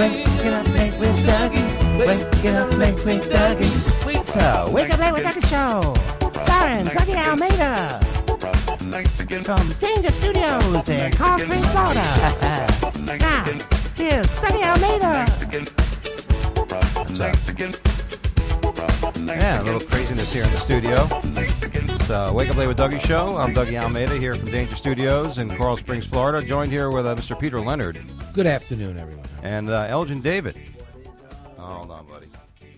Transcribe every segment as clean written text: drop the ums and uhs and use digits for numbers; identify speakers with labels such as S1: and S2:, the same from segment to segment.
S1: Waking up late with Dougie. Waking up late with Dougie. So, Wake Up Late with Dougie Show. Starring Dougie Almeida. From Danger Studios in Coral Springs, Florida. Now, here's Dougie Almeida.
S2: Yeah, a little craziness here in the studio. So, Wake Up Late with Dougie Show. I'm Dougie Almeida here from Danger Studios in Coral Springs, Florida. Joined here with Mr. Peter Leonard.
S3: Good afternoon, everyone.
S2: And Elgin David. Oh, hold on, buddy.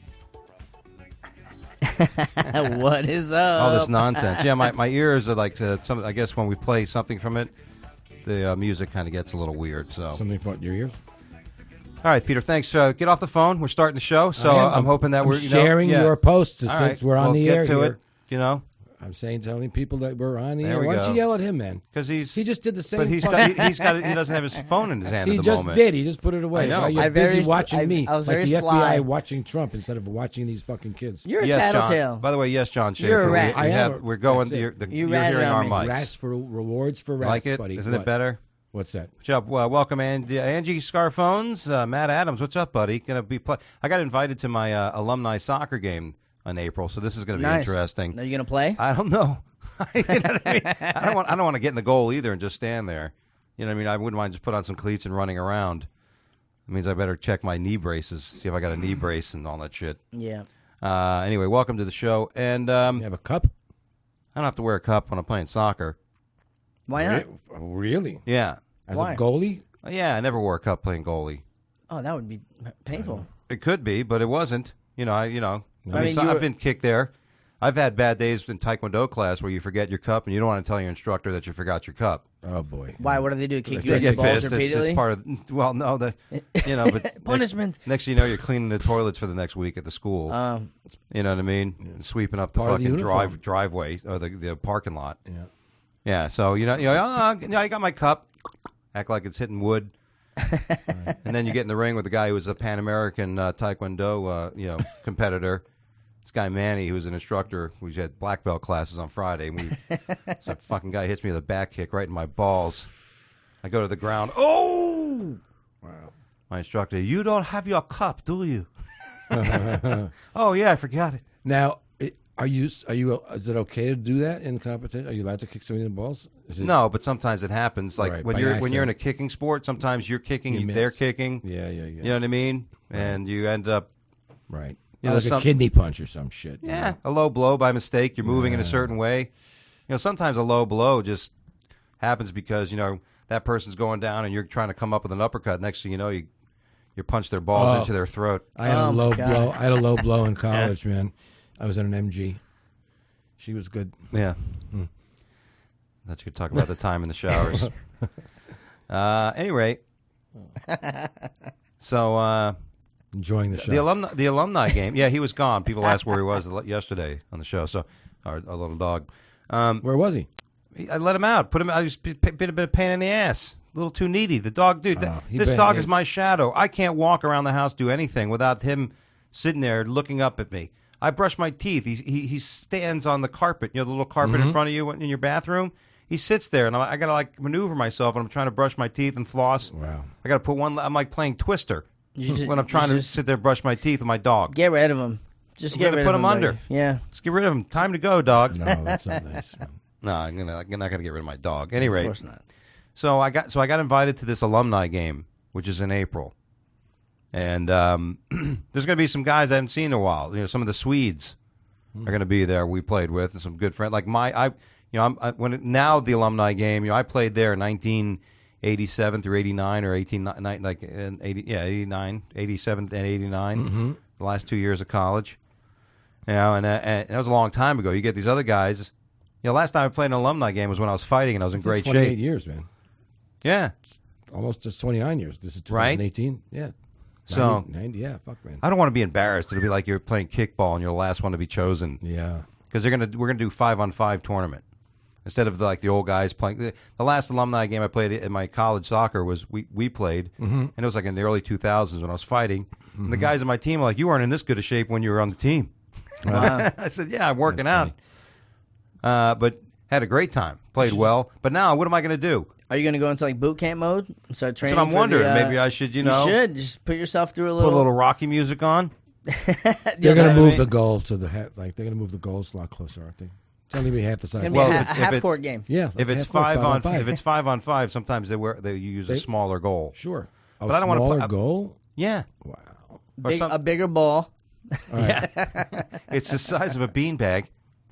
S1: What is up?
S2: All this nonsense. Yeah, my ears are like some. I guess when we play something from it, the music kind of gets a little weird. So
S3: Something for your ears?
S2: all right, Peter. Thanks. Get off the phone. We're starting the show, so I'm hoping that we're
S3: sharing your posts
S2: All
S3: since
S2: right,
S3: we're on
S2: we'll
S3: the
S2: get
S3: air
S2: to
S3: here.
S2: it. You know,
S3: I'm telling people that we're on the
S2: There
S3: air.
S2: we
S3: Why don't
S2: go.
S3: you yell at him, man?
S2: because
S3: He just did the same.
S2: But he doesn't have his phone in his hand
S3: He
S2: at the
S3: just
S2: moment.
S3: did. He just put it away.
S2: I know.
S3: While you're
S4: I
S3: busy
S4: very-
S3: watching
S4: I-
S3: me,
S4: I was
S3: like
S4: very
S3: the
S4: sly.
S3: FBI watching Trump instead of watching these fucking kids.
S4: You're a
S2: Yes, John.
S4: tattletale.
S2: By the way, yes, John Schaefer.
S4: You're a rat.
S3: I am.
S2: We're going.
S3: That's it.
S2: You're
S4: You
S2: hearing
S4: ratted
S2: our
S4: on me.
S2: mics.
S3: Rats for rewards for rats,
S2: Like it?
S3: buddy.
S2: Isn't it
S3: What?
S2: better?
S3: What's that?
S2: What's up? Well, welcome, Angie Scarphones. Matt Adams, what's up, buddy? Gonna be I got invited to my alumni soccer game in April, so this is going to be
S4: Nice.
S2: interesting.
S4: Are you gonna play?
S2: I don't know. You know what I mean? I don't want to get in the goal either and just stand there. You know what I mean? I wouldn't mind just put on some cleats and running around. It means I better check my knee braces, see if I got a knee brace and all that shit.
S4: Yeah.
S2: Anyway, welcome to the show. And
S3: You have a cup?
S2: I don't have to wear a cup when I'm playing soccer.
S4: Why not?
S3: Really?
S2: Yeah.
S3: As
S4: Why?
S3: a goalie?
S2: Yeah, I never wore a cup playing goalie.
S4: Oh, that would be painful.
S2: It could be, but it wasn't. I mean,
S4: you
S2: I've
S4: were-
S2: been kicked there. I've had bad days in Taekwondo class where you forget your cup and you don't want to tell your instructor that you forgot your cup.
S3: Oh, boy.
S4: Why? What do they do? Kick you
S2: They
S4: in the
S2: get
S4: balls
S2: pissed.
S4: repeatedly?
S2: It's part of. Well, no, but
S4: Punishment.
S2: Next thing you know, you're cleaning the toilets for the next week at the school. You know what I mean? And sweeping up the
S3: Part of the
S2: fucking
S3: uniform.
S2: driveway or the parking lot.
S3: Yeah.
S2: Yeah. So I got my cup. Act like it's hitting wood. And then you get in the ring with the guy who was a Pan American Taekwondo competitor. This guy Manny, who was an instructor, we had black belt classes on Friday. And some fucking guy hits me with a back kick right in my balls. I go to the ground. Oh!
S3: Wow.
S2: My instructor, you don't have your cup, do you? Oh yeah, I forgot it.
S3: Now, is it okay to do that in competition? Are you allowed to kick somebody in the balls? Is it,
S2: No, but sometimes it happens. Like
S3: Right,
S2: when
S3: by
S2: you're
S3: accident.
S2: in a kicking sport, sometimes you're kicking,
S3: You
S2: they're
S3: miss.
S2: kicking.
S3: Yeah.
S2: You know what I mean? And you end up
S3: Right.
S2: You know,
S3: Like a kidney punch or some shit. you know?
S2: a low blow by mistake. You're moving in a certain way. Sometimes a low blow just happens because that person's going down and you're trying to come up with an uppercut. Next thing you know, you punch their balls into their throat.
S3: I had a
S4: Oh,
S3: low
S4: my God.
S3: blow. I had a low blow in college, man. I was in an MG. She was good.
S2: Yeah. Thought you could talk about the time in the showers. Anyway, so
S3: Enjoying the show.
S2: the alumni game. Yeah, he was gone. People asked where he was yesterday on the show. So our little dog.
S3: Where was he?
S2: I let him out. Put him. I was been a bit of a pain in the ass. A little too needy. The dog, dude. This dog is my shadow. I can't walk around the house, do anything without him sitting there looking up at me. I brush my teeth. He stands on the carpet. The little carpet in front of you in your bathroom. He sits there, and I gotta maneuver myself, and I'm trying to brush my teeth and floss.
S3: Wow.
S2: I gotta put one. I'm like playing Twister when I'm trying to sit there brush my teeth with my dog.
S4: Get rid of him. Just
S2: I'm
S4: get
S2: gonna
S4: rid
S2: put
S4: of
S2: him under.
S4: buddy. Yeah.
S2: Let's get rid of him. Time to go, dog.
S3: No, that's not nice.
S2: No, I'm not gonna get rid of my dog. Anyway,
S4: Of course not.
S2: So I got invited to this alumni game, which is in April, and there's going to be some guys I haven't seen in a while. Some of the Swedes are going to be there. We played with and some good friends. Like now the alumni game. I played there in 1987 through 89 or 89, 87 and 89. The last 2 years of college. And that was a long time ago. You get these other guys. Last time I played an alumni game was when I was fighting and I was in great
S3: 28
S2: shape.
S3: years, man.
S2: Yeah.
S3: Almost just 29 years. This is
S2: Right?
S3: 2018. Yeah.
S2: So
S3: 90, yeah, fuck, man.
S2: I don't want to be embarrassed. It'll be like you're playing kickball and you're the last one to be chosen.
S3: Yeah.
S2: Because we're gonna do 5-on-5 tournament instead of the old guys playing. The last alumni game I played in my college soccer was we played, and it was like in the early 2000s when I was fighting. And the guys on my team were like, "You weren't in this good a shape when you were on the team."
S4: Wow.
S2: I said, "Yeah, I'm working
S3: That's
S2: out." But had a great time, played well. But now, what am I going to do?
S4: Are you going to go into like boot camp mode and start
S2: That's
S4: training?
S2: what I'm
S4: for
S2: wondering.
S4: The,
S2: Maybe I should, you know,
S4: should just put yourself through a
S2: put
S4: little.
S2: a little Rocky music on.
S3: They're
S4: Yeah,
S3: going to
S2: I
S3: move
S2: mean-
S3: the goal to the like. They're going to move the goals a lot closer, aren't they? It's only be half the size.
S4: It's
S2: Well,
S4: gonna
S2: if
S4: be a
S2: it's-
S4: half
S2: if
S4: court game.
S3: yeah,
S2: If it's
S3: half court,
S2: 5 on, if it's 5-on-5, sometimes they use a
S3: They-
S2: smaller goal.
S3: sure. A
S2: But I don't wanna
S3: smaller
S2: put-
S3: goal.
S2: Yeah,
S3: Wow.
S2: or
S4: Big,
S2: some-
S4: a bigger ball.
S3: All right.
S2: it's the size of a beanbag.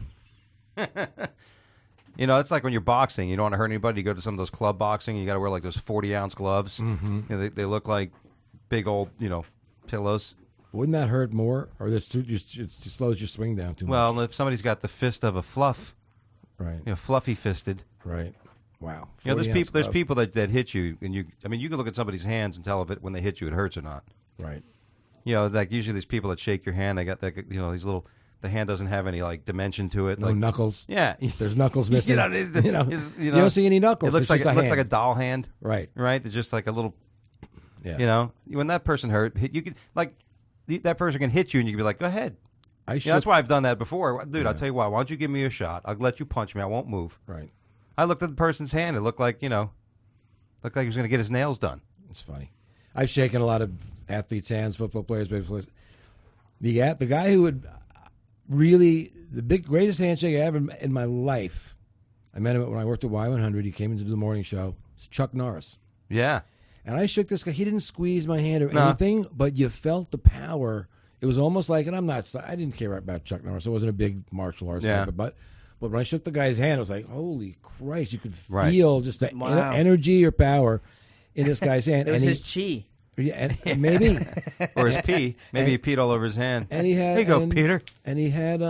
S2: You know, it's like when you're boxing. You don't want to hurt anybody. You go to some of those club boxing. You got to wear like those 40-ounce gloves. Mm-hmm. You know, they look like big old, you know, pillows.
S3: Wouldn't that hurt more, or this too? Just it slows your swing down too much.
S2: Well, if somebody's got the fist of a fluff,
S3: Right.
S2: you know, fluffy fisted.
S3: Right. Wow.
S2: You know, there's
S3: 40
S2: people. There's
S3: ounce
S2: people that hit you, and you. I mean, you can look at somebody's hands and tell if it when they hit you, it hurts or not.
S3: glove. Right.
S2: You know, like usually these people that shake your hand, they got that. You know, these little. The hand doesn't have any like dimension to it.
S3: No
S2: like,
S3: knuckles.
S2: yeah,
S3: There's knuckles missing.
S2: You know,
S3: You don't see any knuckles.
S2: It looks
S3: It's
S2: like
S3: just
S2: it
S3: a
S2: looks
S3: hand.
S2: like a doll hand,
S3: Right.
S2: right? It's just like a little.
S3: Yeah.
S2: You know, when that person hurt, you could like that person can hit you, and you can be like, "Go ahead."
S3: I should.
S2: Yeah, that's why I've done that before, dude. I'll tell you what. Why don't you give me a shot? I'll let you punch me. I won't move.
S3: Right.
S2: I looked at the person's hand. It looked like looked like he was going to get his nails done.
S3: It's funny. I've shaken a lot of athletes' hands, football players, baseball players. The guy who would really the greatest handshake I ever in my life. I met him when I worked at Y100. He came into the morning show. It's Chuck Norris.
S2: Yeah.
S3: And I shook this guy. He didn't squeeze my hand or
S2: No.
S3: anything, but you felt the power. It was almost like, and I didn't care about Chuck Norris. I wasn't a big martial arts
S2: Yeah.
S3: type, but when I shook the guy's hand, it was like, holy Christ! You could
S2: Right.
S3: feel just the
S4: Wow.
S3: energy or power in this guy's hand.
S4: It was
S3: and
S4: his chi.
S3: and maybe,
S2: Or his pee. Maybe he peed all over his hand.
S3: and he had.
S2: Here you go,
S3: and,
S2: Peter.
S3: And he had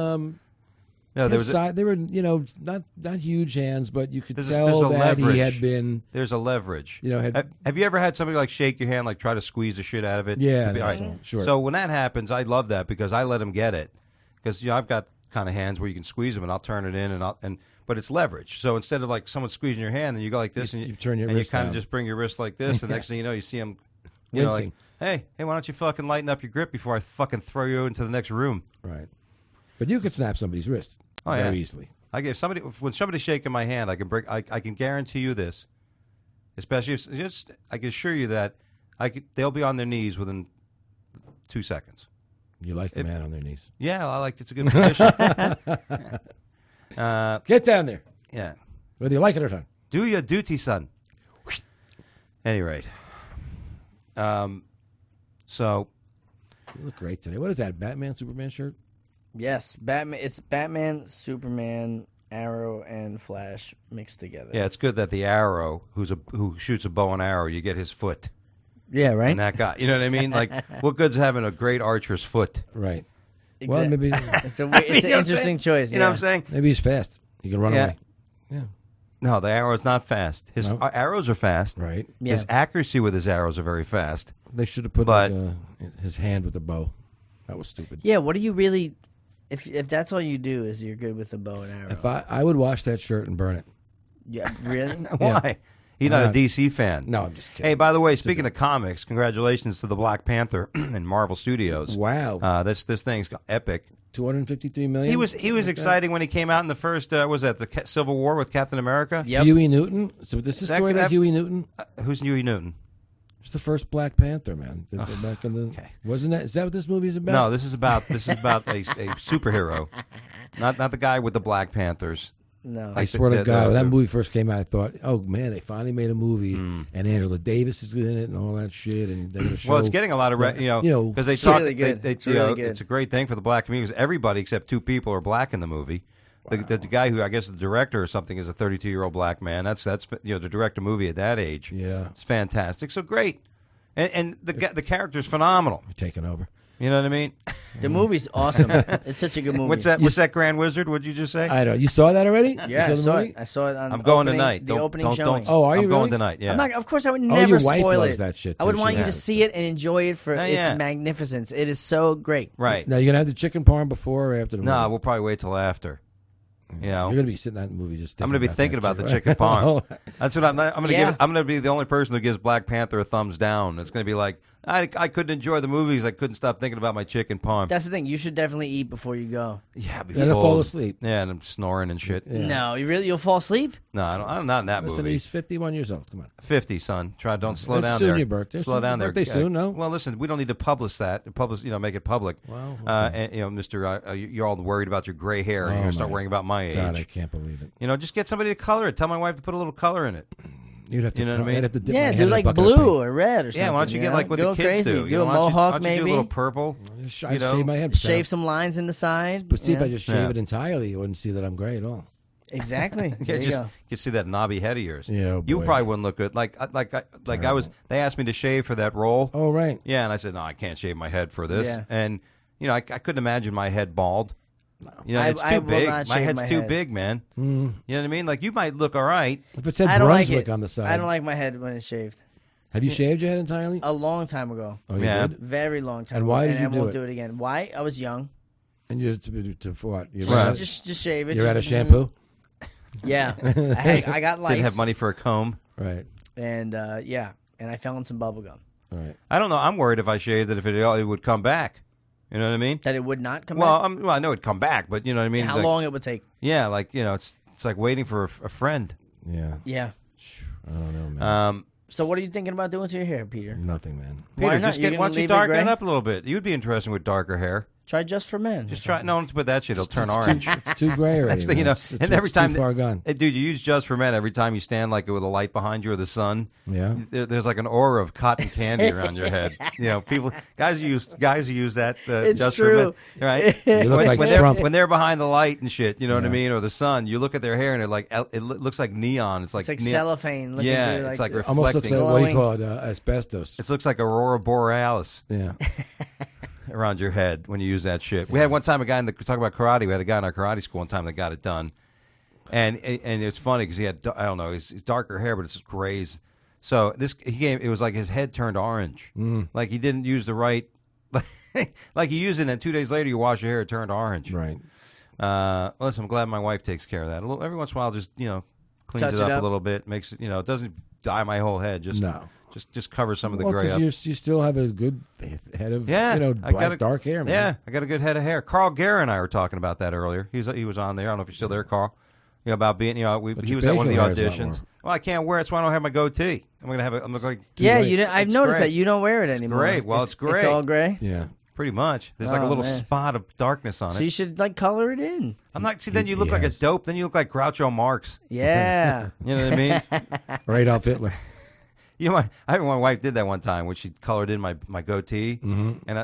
S2: No, there was
S3: they were not huge hands, but you could
S2: There's
S3: tell
S2: a
S3: that he
S2: leverage.
S3: had been.
S2: there's a leverage.
S3: You know,
S2: have you ever had somebody like shake your hand, like try to squeeze the shit out of it?
S3: Yeah,
S2: To be-
S3: I
S2: all
S3: think
S2: right.
S3: so. Sure.
S2: So when that happens, I love that because I let them get it. Because I've got kind of hands where you can squeeze them, and I'll turn it in, but it's leverage. So instead of like someone squeezing your hand, then you go like this, and
S3: you turn your
S2: and you
S3: wrist
S2: kind
S3: down.
S2: of just bring your wrist like this, and the next thing you know, you see them, you know, like,
S3: Wincing.
S2: hey, why don't you fucking lighten up your grip before I fucking throw you into the next room?
S3: Right. But you could snap somebody's wrist
S2: Oh,
S3: very
S2: yeah.
S3: easily.
S2: When somebody's shaking my hand, I can guarantee you this, especially if I can assure you that they'll be on their knees within 2 seconds.
S3: You like the man on their knees.
S2: Yeah, I like it's a good position.
S3: Get down there,
S2: Yeah,
S3: whether you like it or not.
S2: do your duty, son. Any rate, so
S3: You look great today. What is that? Batman, Superman shirt?
S4: Yes, Batman. It's Batman, Superman, Arrow, and Flash mixed together.
S2: yeah, it's good that the Arrow, who shoots a bow and arrow, you get his foot.
S4: Yeah, right.
S2: And that guy, you know what I mean? Like, what good's having a great archer's foot?
S3: Right. Well,
S4: Exact-
S3: maybe
S4: It's an interesting choice.
S2: You know what I'm saying?
S3: maybe he's fast. He can run
S2: Yeah.
S3: away. Yeah.
S2: No, the arrow's not fast. His
S3: No?
S2: arrows are fast.
S3: Right.
S4: Yeah.
S2: His accuracy with his arrows are very fast.
S3: They should have put
S2: But-
S3: his hand with the bow. That was stupid.
S4: Yeah. What do you really? If that's all you do is you're good with a bow and arrow.
S3: If I would wash that shirt and burn it.
S4: Yeah. Really?
S2: Why? He's not a
S3: not?
S2: DC fan.
S3: No, I'm just kidding.
S2: Hey, by the way, speaking of comics, congratulations to the Black Panther and Marvel Studios.
S3: Wow.
S2: This thing's epic.
S3: 253 million.
S2: He was
S3: Something like that?
S2: exciting when he came out in the first was that the Civil War with Captain America?
S4: Yep.
S3: Huey Newton. So this is a
S2: That-
S3: story
S2: that-
S3: about Huey Newton.
S2: Who's Huey Newton?
S3: It's the first Black Panther, man. Back in the
S2: okay.
S3: Wasn't that? Is that what this movie is about?
S2: No, this is about a superhero, not the guy with the Black Panthers.
S4: No.
S3: I swear to
S2: the-
S3: God, when that
S2: the-
S3: movie first came out, I thought, "Oh man, they finally made a movie,
S2: Hmm.
S3: and Angela Davis is in it, and all that shit." And they're gonna show.
S2: Well, it's getting a lot of because they
S4: It's
S2: talk.
S4: really good.
S2: It's
S4: It's really good.
S2: It's a great thing for the black community because everybody except 2 people are black in the movie. The guy who I guess the director or something is a 32-year-old black man. That's to direct a movie at that age.
S3: Yeah.
S2: It's fantastic. So great, and the character's phenomenal.
S3: You're taking over.
S2: You know what I mean?
S4: The movie's awesome. It's such a good movie.
S2: What's that? What's that Grand Wizard? What'd you just say?
S3: I don't. You saw that already?
S4: Yeah, I
S3: you
S4: saw
S3: the
S4: it.
S3: movie?
S4: I saw it on
S2: I'm going
S4: opening,
S2: tonight.
S4: the opening
S2: don't,
S4: showing.
S3: Oh, are you
S2: I'm going
S3: really?
S2: tonight. Yeah.
S4: I'm not, of course, I would
S3: Oh,
S4: never
S3: your wife
S4: spoil
S3: loves
S4: it.
S3: that shit,
S4: I would
S3: too.
S4: want
S3: She
S4: you to
S3: loves it.
S4: see it and enjoy it for its
S2: yeah.
S4: magnificence. It is so great.
S2: right.
S3: Now you're gonna have the chicken parm before or after the movie?
S2: No, we'll probably wait till after. You know,
S3: You're gonna be sitting at the movie just.
S2: I'm going to be thinking about the chicken
S3: parm.
S2: parm. That's what I'm going to
S4: Yeah.
S2: give. I'm going to be the only person who gives Black Panther a thumbs down. It's going to be like I couldn't enjoy the movies. I couldn't stop thinking about my chicken parm.
S4: That's the thing. You should definitely eat before you go.
S2: Yeah, I'd be
S3: Then I'll
S2: full.
S3: fall asleep.
S2: Yeah, and I'm snoring and shit.
S3: Yeah.
S4: No, you'll fall asleep?
S2: No, I'm not in that
S3: Listen,
S2: movie.
S3: he's 51 years old. Come on.
S2: 50, son. Don't slow
S3: It's
S2: down
S3: soon
S2: there.
S3: your birthday.
S2: Slow
S3: Soon
S2: down
S3: your
S2: there.
S3: birthday soon, no?
S2: Well, listen, we don't need to publish that. Make it public.
S3: Wow.
S2: And, Mister, you're all worried about your gray hair. and you're gonna start
S3: my
S2: worrying about my age.
S3: God, I can't believe it.
S2: Just get somebody to color it. Tell my wife to put a little color in it.
S3: You'd have to.
S2: You know what I mean?
S3: I'd have to dip my
S4: Yeah,
S3: hand
S4: do
S3: in a
S4: like
S3: bucket of
S4: blue
S3: paint.
S4: or red or something.
S2: Yeah, why don't you get like what
S4: Go
S2: the kids
S4: crazy.
S2: do?
S4: Do a
S2: Why don't
S4: mohawk,
S2: you do
S4: maybe.
S2: a little purple?
S3: I'd shave my head.
S4: Shave some lines in the side.
S3: But see, if
S4: yeah.
S3: I just shave it entirely, you wouldn't see that I'm gray at all.
S4: Exactly.
S2: Yeah,
S4: There you go.
S2: you see that knobby head of yours.
S3: Yeah, oh
S2: you
S3: boy.
S2: probably wouldn't look good. I was. They asked me to shave for that role.
S3: Oh, right.
S2: Yeah, and I said no, I can't shave my head for this.
S4: Yeah.
S2: And I couldn't imagine my head bald. It's
S4: I
S2: too
S4: will
S2: big.
S4: not
S2: My
S4: shave
S2: head's
S4: my
S2: too
S4: head.
S2: big, man. You know what I mean? Like you might look all right.
S3: If it said
S4: I don't like
S3: Brunswick
S4: it.
S3: on the side.
S4: I don't like my head when it's shaved.
S3: Have you shaved your head entirely?
S4: A long time ago.
S3: Oh, you
S2: Yeah.
S3: did?
S4: Very long time
S3: And
S4: ago.
S3: why did you
S4: I
S3: do
S4: won't
S3: it?
S4: do it again. Why? I was young.
S3: And you for what? You
S2: Right.
S3: ran,
S4: Just shave it.
S3: you're out of
S4: just-
S3: shampoo?
S4: Yeah. I got lice.
S2: Didn't have money for a comb.
S3: Right.
S4: And and I fell in some bubble gum.
S3: Right.
S2: I don't know. I'm worried if I shaved it, if it would come back. You know what I mean?
S4: That it would not come
S2: Well,
S4: back.
S2: I know it'd come back, but you know what I mean.
S4: How
S2: Like,
S4: long it would take?
S2: Yeah, it's like waiting for a friend.
S3: Yeah.
S4: Yeah.
S3: I don't know, man.
S4: So what are you thinking about doing to your hair, Peter?
S3: Nothing, man.
S4: Why
S2: Peter,
S4: not?
S2: just
S4: You're
S2: why
S4: gonna
S2: don't you
S4: leave it
S2: darken
S4: gray?
S2: it up a little bit? You'd be interesting with darker hair.
S4: Try Just for Men.
S2: Just try. No, don't put that shit. It'll turn
S3: It's
S2: orange.
S3: It's too gray already.
S2: Next thing you
S3: man.
S2: know,
S3: It's
S2: and every time
S3: too far gone.
S2: Hey, dude, you use Just for Men every time you stand like with a light behind you or the sun.
S3: Yeah.
S2: There's like an aura of cotton candy around your head. Guys who use that
S4: It's
S2: Just
S4: true.
S2: for Men, right?
S3: You look like Trump.
S2: when they're behind the light and shit, you know what I
S3: Yeah.
S2: mean, or the sun. You look at their hair and it looks like neon. It's like
S4: It's like cellophane. Looking
S2: Yeah,
S4: through,
S2: it's like
S3: Almost looks
S2: reflecting.
S3: like, what do you
S4: glowing.
S3: call it? Asbestos.
S2: It looks like Aurora Borealis
S3: Yeah.
S2: around your head when you use that shit. We had one time a guy talk about karate. We had a guy in our karate school one time that got it done, and it's funny because he had I don't know, he's darker hair, but it's just grays. So it was like his head turned orange, like he didn't use the right, like you use it, and then 2 days later you wash your hair, it turned orange.
S3: Right.
S2: Listen, I'm glad my wife takes care of that. Every once in a while, just cleans
S4: Touch
S2: it
S4: it
S2: up
S4: up.
S2: a little bit, makes it it doesn't dye my whole head. Just
S3: No.
S2: just cover some of the
S3: Well,
S2: gray up.
S3: because you still have a good head of
S2: Yeah, I
S3: black,
S2: got
S3: dark hair, man.
S2: Yeah, I got a good head of hair. Carl Guerra and I were talking about that earlier. He was on there. I don't know if you're still there, Carl. About being, he
S3: But
S2: was
S3: your
S2: at one of the
S3: facial hair is a lot
S2: auditions.
S3: more.
S2: Well, I can't wear it, so I don't have my goatee. I'm gonna have I'm like
S4: Yeah,
S3: late.
S4: you didn't, I've
S2: It's
S4: noticed
S2: gray.
S4: that you don't wear it anymore.
S2: great. Well, it's great.
S4: It's all gray.
S3: Yeah.
S2: pretty much. There's like a
S4: Oh,
S2: little
S4: man.
S2: spot of darkness on
S4: So
S2: it.
S4: you should color it in.
S2: I'm not. See, then you look like a
S3: Yes.
S2: dope. Then you look like Groucho Marx.
S4: Yeah.
S2: You know what I mean?
S3: Or Adolf Hitler.
S2: You know, I remember my wife did that one time when she colored in my goatee, and I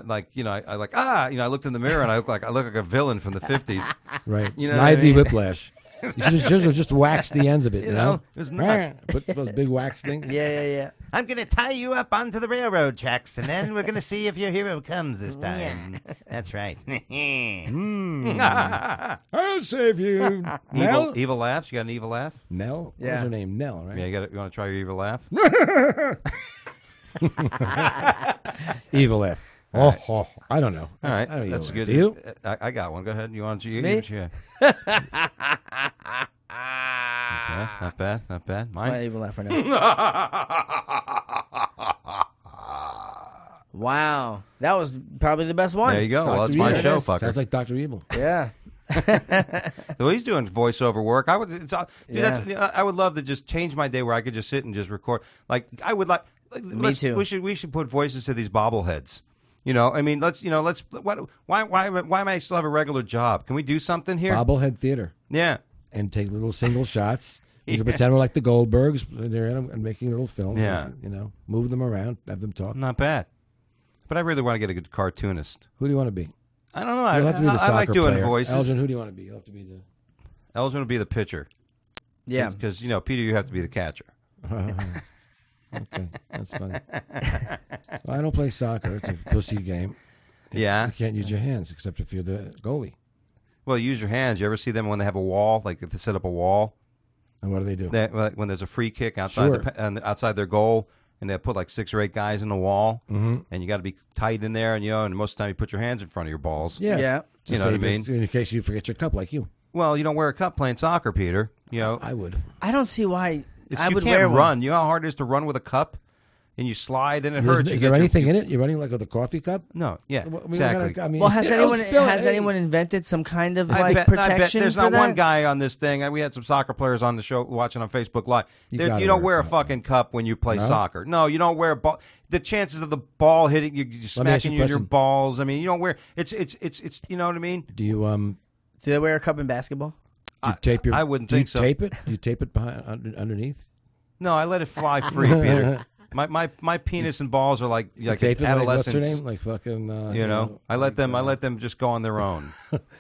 S2: I looked in the mirror and I look like a villain from the 50s.
S3: Right.
S2: You know what I
S3: Snidely
S2: mean?
S3: Whiplash. You should have just waxed the ends of it, you know?
S2: It was nuts.
S3: Put those big wax things.
S4: Yeah.
S1: I'm going to tie you up onto the railroad tracks, and then we're going to see if your hero comes this time. That's right.
S3: I'll save you. Nell?
S2: Evil laughs. You got an evil laugh?
S3: Nell? What
S4: Yeah.
S3: was her name? Nell, right?
S2: Yeah, you want to try your evil laugh?
S3: Evil laugh. Oh, I don't know.
S2: All right,
S3: I don't
S2: that's
S3: know.
S2: good.
S3: Do you?
S2: I got one. Go ahead. You want to?
S4: Me?
S2: Yeah. Okay, not bad. Not bad.
S4: My
S2: Mine.
S4: evil laugh right now. Wow. That was probably the best one.
S2: There you go. Well,
S3: Dr.
S2: that's my
S3: Evil.
S2: show, fucker.
S3: Sounds like Dr. Evil.
S4: Yeah.
S2: So he's doing voiceover work. I would, dude,
S4: Yeah.
S2: I would love to just change my day where I could just sit and just record. Like I would like.
S4: too.
S2: We should put voices to these bobbleheads. I mean, let's. Why am I still have a regular job? Can we do something here?
S3: Bobblehead Theater.
S2: Yeah.
S3: And take little single shots. You can pretend we're like the Goldbergs. They're in them and making little films.
S2: Yeah.
S3: And, move them around, have them talk.
S2: Not bad. But I really want to get a good cartoonist.
S3: Who do you want to be?
S2: I don't know.
S3: You'll have to be the
S2: I
S3: soccer
S2: like doing
S3: player.
S2: voices.
S3: Elgin, who do you want to be? You'll have to be the...
S2: Elgin would be the pitcher.
S4: Yeah.
S2: Because, Peter, you have to be the catcher.
S3: Okay, that's funny. Well, I don't play soccer. It's a pussy game.
S2: Yeah.
S3: You can't use your hands except if you're the goalie.
S2: Well, use your hands. You ever see them when they have a wall, like if they set up a wall?
S3: And what do they do?
S2: When there's a free kick outside
S3: Sure.
S2: outside their goal, and they put like 6 or 8 guys in the wall,
S3: Mhm.
S2: and you got to be tight in there, and most of the time you put your hands in front of your balls.
S3: Yeah.
S4: Yeah.
S3: To
S2: You know what I
S3: save it
S2: mean?
S3: In case you forget your cup like you.
S2: Well, you don't wear a cup playing soccer, Peter.
S3: I would.
S4: I don't see why I
S2: you
S4: would
S2: can't
S4: wear
S2: run.
S4: one.
S2: You know how hard it is to run with a cup? and you slide and it
S3: Is-
S2: hurts.
S3: Is there anything in it? You're running like with a coffee cup?
S2: No, yeah,
S3: What
S2: exactly.
S3: kind of- I mean,
S4: Well, has
S3: don't
S4: anyone
S3: spill it. Hey.
S4: invented some kind of
S2: I bet
S4: protection
S2: there's
S4: for
S2: not
S4: that?
S2: one guy on this thing. We had some soccer players on the show watching on Facebook Live.
S3: You
S2: You
S3: gotta
S2: don't
S3: wear
S2: wear
S3: a
S2: a
S3: cup.
S2: fucking cup when you play
S3: No?
S2: soccer. No, you don't wear a ball. The chances of the ball hitting you,
S3: Let me ask
S2: smacking
S3: you
S2: you
S3: a
S2: in your
S3: question.
S2: balls. I mean, you don't wear. It's. You know what I mean?
S3: Do you
S4: Do they wear a cup in basketball?
S3: do you tape your?
S2: I wouldn't
S3: do you
S2: think so.
S3: Tape it? Do you tape it behind underneath?
S2: No, I let it fly free, Peter. My penis and balls are like
S3: Tape it like, what's
S2: adolescents.
S3: her name? Like fucking.
S2: You know, I let them just go on their own.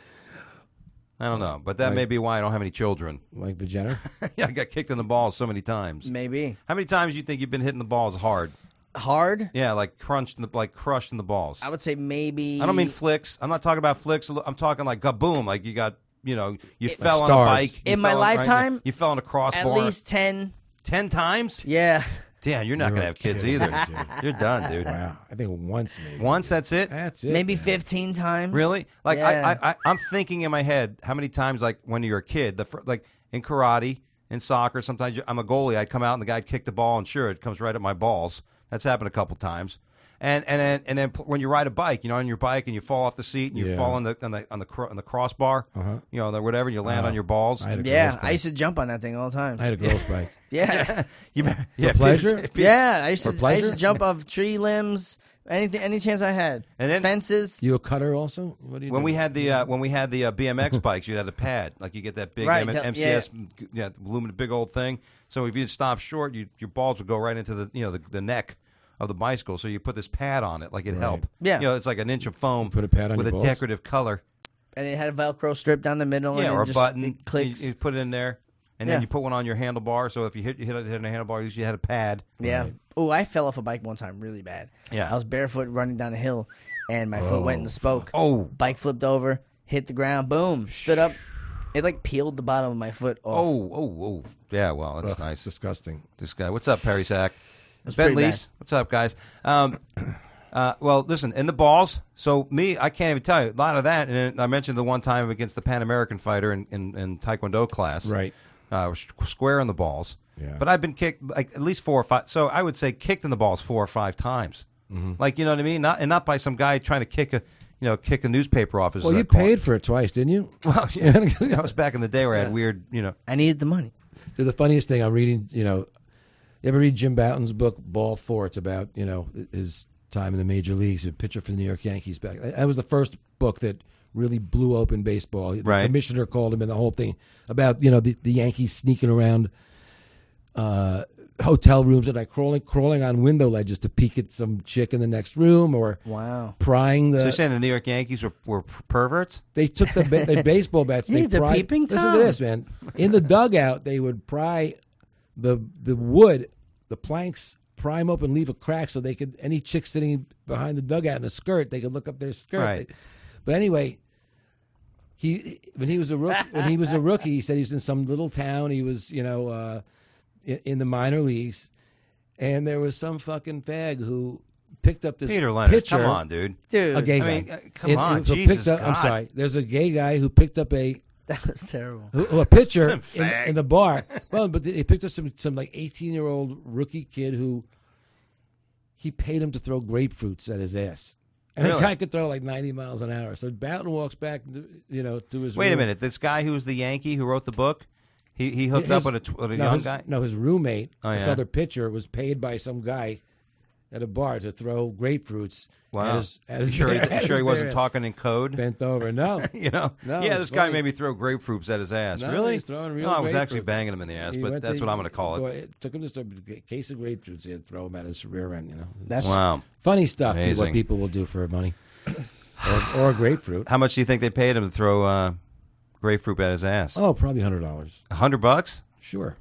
S2: I don't know, but that may be why I don't have any children.
S3: Like the Jenner.
S2: Yeah, I got kicked in the balls so many times.
S4: Maybe
S2: How many times do you think you've been hitting the balls hard?
S4: hard.
S2: Yeah, like crushed in the balls.
S4: I would say maybe.
S2: I don't mean flicks. I'm not talking about flicks. I'm talking like kaboom, like you got, you fell on a
S3: stars.
S2: bike.
S4: In
S2: You
S4: my
S2: fell on-
S4: lifetime,
S2: you fell on a crossbar.
S4: at least 10.
S2: 10 times?
S4: Yeah.
S2: Damn, you're not
S3: You're
S2: going to have kids
S3: kidding
S2: either.
S3: me, dude.
S2: You're done, dude.
S3: Wow, I think once maybe.
S2: Once, that's it?
S3: That's it.
S4: Maybe
S3: man.
S4: 15 times.
S2: Really? Like
S4: Yeah.
S2: I'm thinking in my head how many times, like when you're a kid, like in karate, in soccer, sometimes I'm a goalie. I'd come out and the guy'd kick the ball, and sure, it comes right at my balls. That's happened a couple times. And then when you ride a bike, on your bike and you fall off the seat and you
S3: Yeah.
S2: fall on the crossbar, whatever, and you land on your balls.
S3: I had a girl's
S4: Yeah,
S3: bike.
S4: I used to jump on that thing all the time.
S3: I had a girl's bike.
S4: Yeah.
S2: Yeah,
S3: pleasure?
S4: Yeah, I used
S3: For
S4: to
S3: pleasure?
S4: jump off tree limbs, any chance I had.
S2: And then-
S4: fences.
S3: You a cutter also? What do you
S2: When
S3: do?
S2: we had the BMX bikes, you had a pad, like you get that big
S4: Right,
S2: MCS, aluminum, big old thing. So if you stop short, your balls would go right into the neck of the bicycle. So you put this pad on it, like it'd help.
S4: Yeah.
S2: It's like an inch of foam.
S3: put a pad on
S2: with
S3: your
S2: a
S3: balls?
S2: decorative color.
S4: And it had a Velcro strip down the middle.
S2: Yeah,
S4: and
S2: or
S4: it
S2: a
S4: just,
S2: button.
S4: It clicks.
S2: You put it in there, and
S4: Yeah.
S2: then you put one on your handlebar. So if you hit a handlebar, you had a pad.
S4: Yeah.
S3: Right.
S4: Oh, I fell off a bike one time really bad.
S2: Yeah.
S4: I was barefoot running down a hill, and my foot went in the spoke.
S2: Oh.
S4: Bike flipped over, hit the ground, boom, stood up. It like peeled the bottom of my foot off.
S2: Oh. Yeah, well, that's
S3: Ugh,
S2: nice.
S3: Disgusting.
S2: This guy. What's up, Perry Sack? Ben
S4: pretty
S2: Lease. What's up, guys? Well, listen, in the balls. So I can't even tell you a lot of that. And I mentioned the one time against the Pan American fighter in Taekwondo class.
S3: Right.
S2: Square in the balls.
S3: Yeah.
S2: But I've been kicked like at least 4 or 5. So I would say kicked in the balls 4 or 5 times.
S3: Mm-hmm.
S2: Like, you know what I mean? Not by some guy trying to kick a neuropaper off his.
S3: Well, you
S2: collar.
S3: paid for it twice, didn't you?
S2: Well, yeah. That was back in the day where I had weird,
S4: I needed the money.
S3: The funniest thing I'm reading, you ever read Jim Bouton's book Ball 4? It's about his time in the major leagues, a pitcher for the New York Yankees back. That was the first book that really blew open baseball. The
S2: Right.
S3: commissioner called him in the whole thing about the Yankees sneaking around hotel rooms and crawling on window ledges to peek at some chick in the next room or
S4: Wow.
S3: prying
S2: So you're saying the New York Yankees were perverts?
S3: They took the baseball bats.
S4: Needs a peeping
S3: Listen to
S4: Tom.
S3: this, man. In the dugout, they would pry the wood, the planks, pry them open, leave a crack so they could. Any chick sitting behind the dugout in a skirt, they could look up their skirt.
S2: Right.
S3: But anyway, when he was a rookie, he said he was in some little town. He was in the minor leagues, and there was some fucking fag who picked up this
S2: Peter Leonard,
S3: pitcher.
S2: come on, dude.
S4: Dude,
S3: A gay guy.
S2: I mean, come on,
S3: who
S2: Jesus
S3: picked up, I'm
S2: God.
S3: sorry. There's a gay guy who picked up a
S4: that was terrible.
S3: a pitcher
S2: Some fag.
S3: in the bar. Well, but he picked up some like 18-year-old rookie kid who he paid him to throw grapefruits at his ass. And
S2: Really?
S3: the guy could throw like 90 miles an hour. So Bouton walks back, to his
S2: Wait a
S3: room.
S2: minute. This guy who was the Yankee who wrote the book, he hooked up with a young guy?
S3: No, his roommate,
S2: Oh,
S3: this
S2: yeah?
S3: other pitcher, was paid by some guy at a bar to throw grapefruits
S2: Wow.
S3: at his
S2: Sure
S3: at
S2: he
S3: his
S2: wasn't
S3: ass.
S2: talking in code?
S3: Bent over. No.
S2: No,
S3: No,
S2: yeah,
S3: it's
S2: this guy
S3: funny.
S2: made me throw grapefruits at his ass.
S3: No,
S2: really?
S3: he's throwing real
S2: no, I was actually
S3: grapefruits.
S2: banging him in the ass,
S3: He
S2: but
S3: went
S2: that's what I'm going to call it.
S3: It took him just a case of grapefruits. He'd throw them at his rear end,
S4: That's
S2: Wow.
S3: Funny stuff,
S2: Amazing.
S3: what people will do for money. or a grapefruit.
S2: How much do you think they paid him to throw grapefruit at his ass?
S3: Oh, probably $100.
S2: $100?
S3: Sure.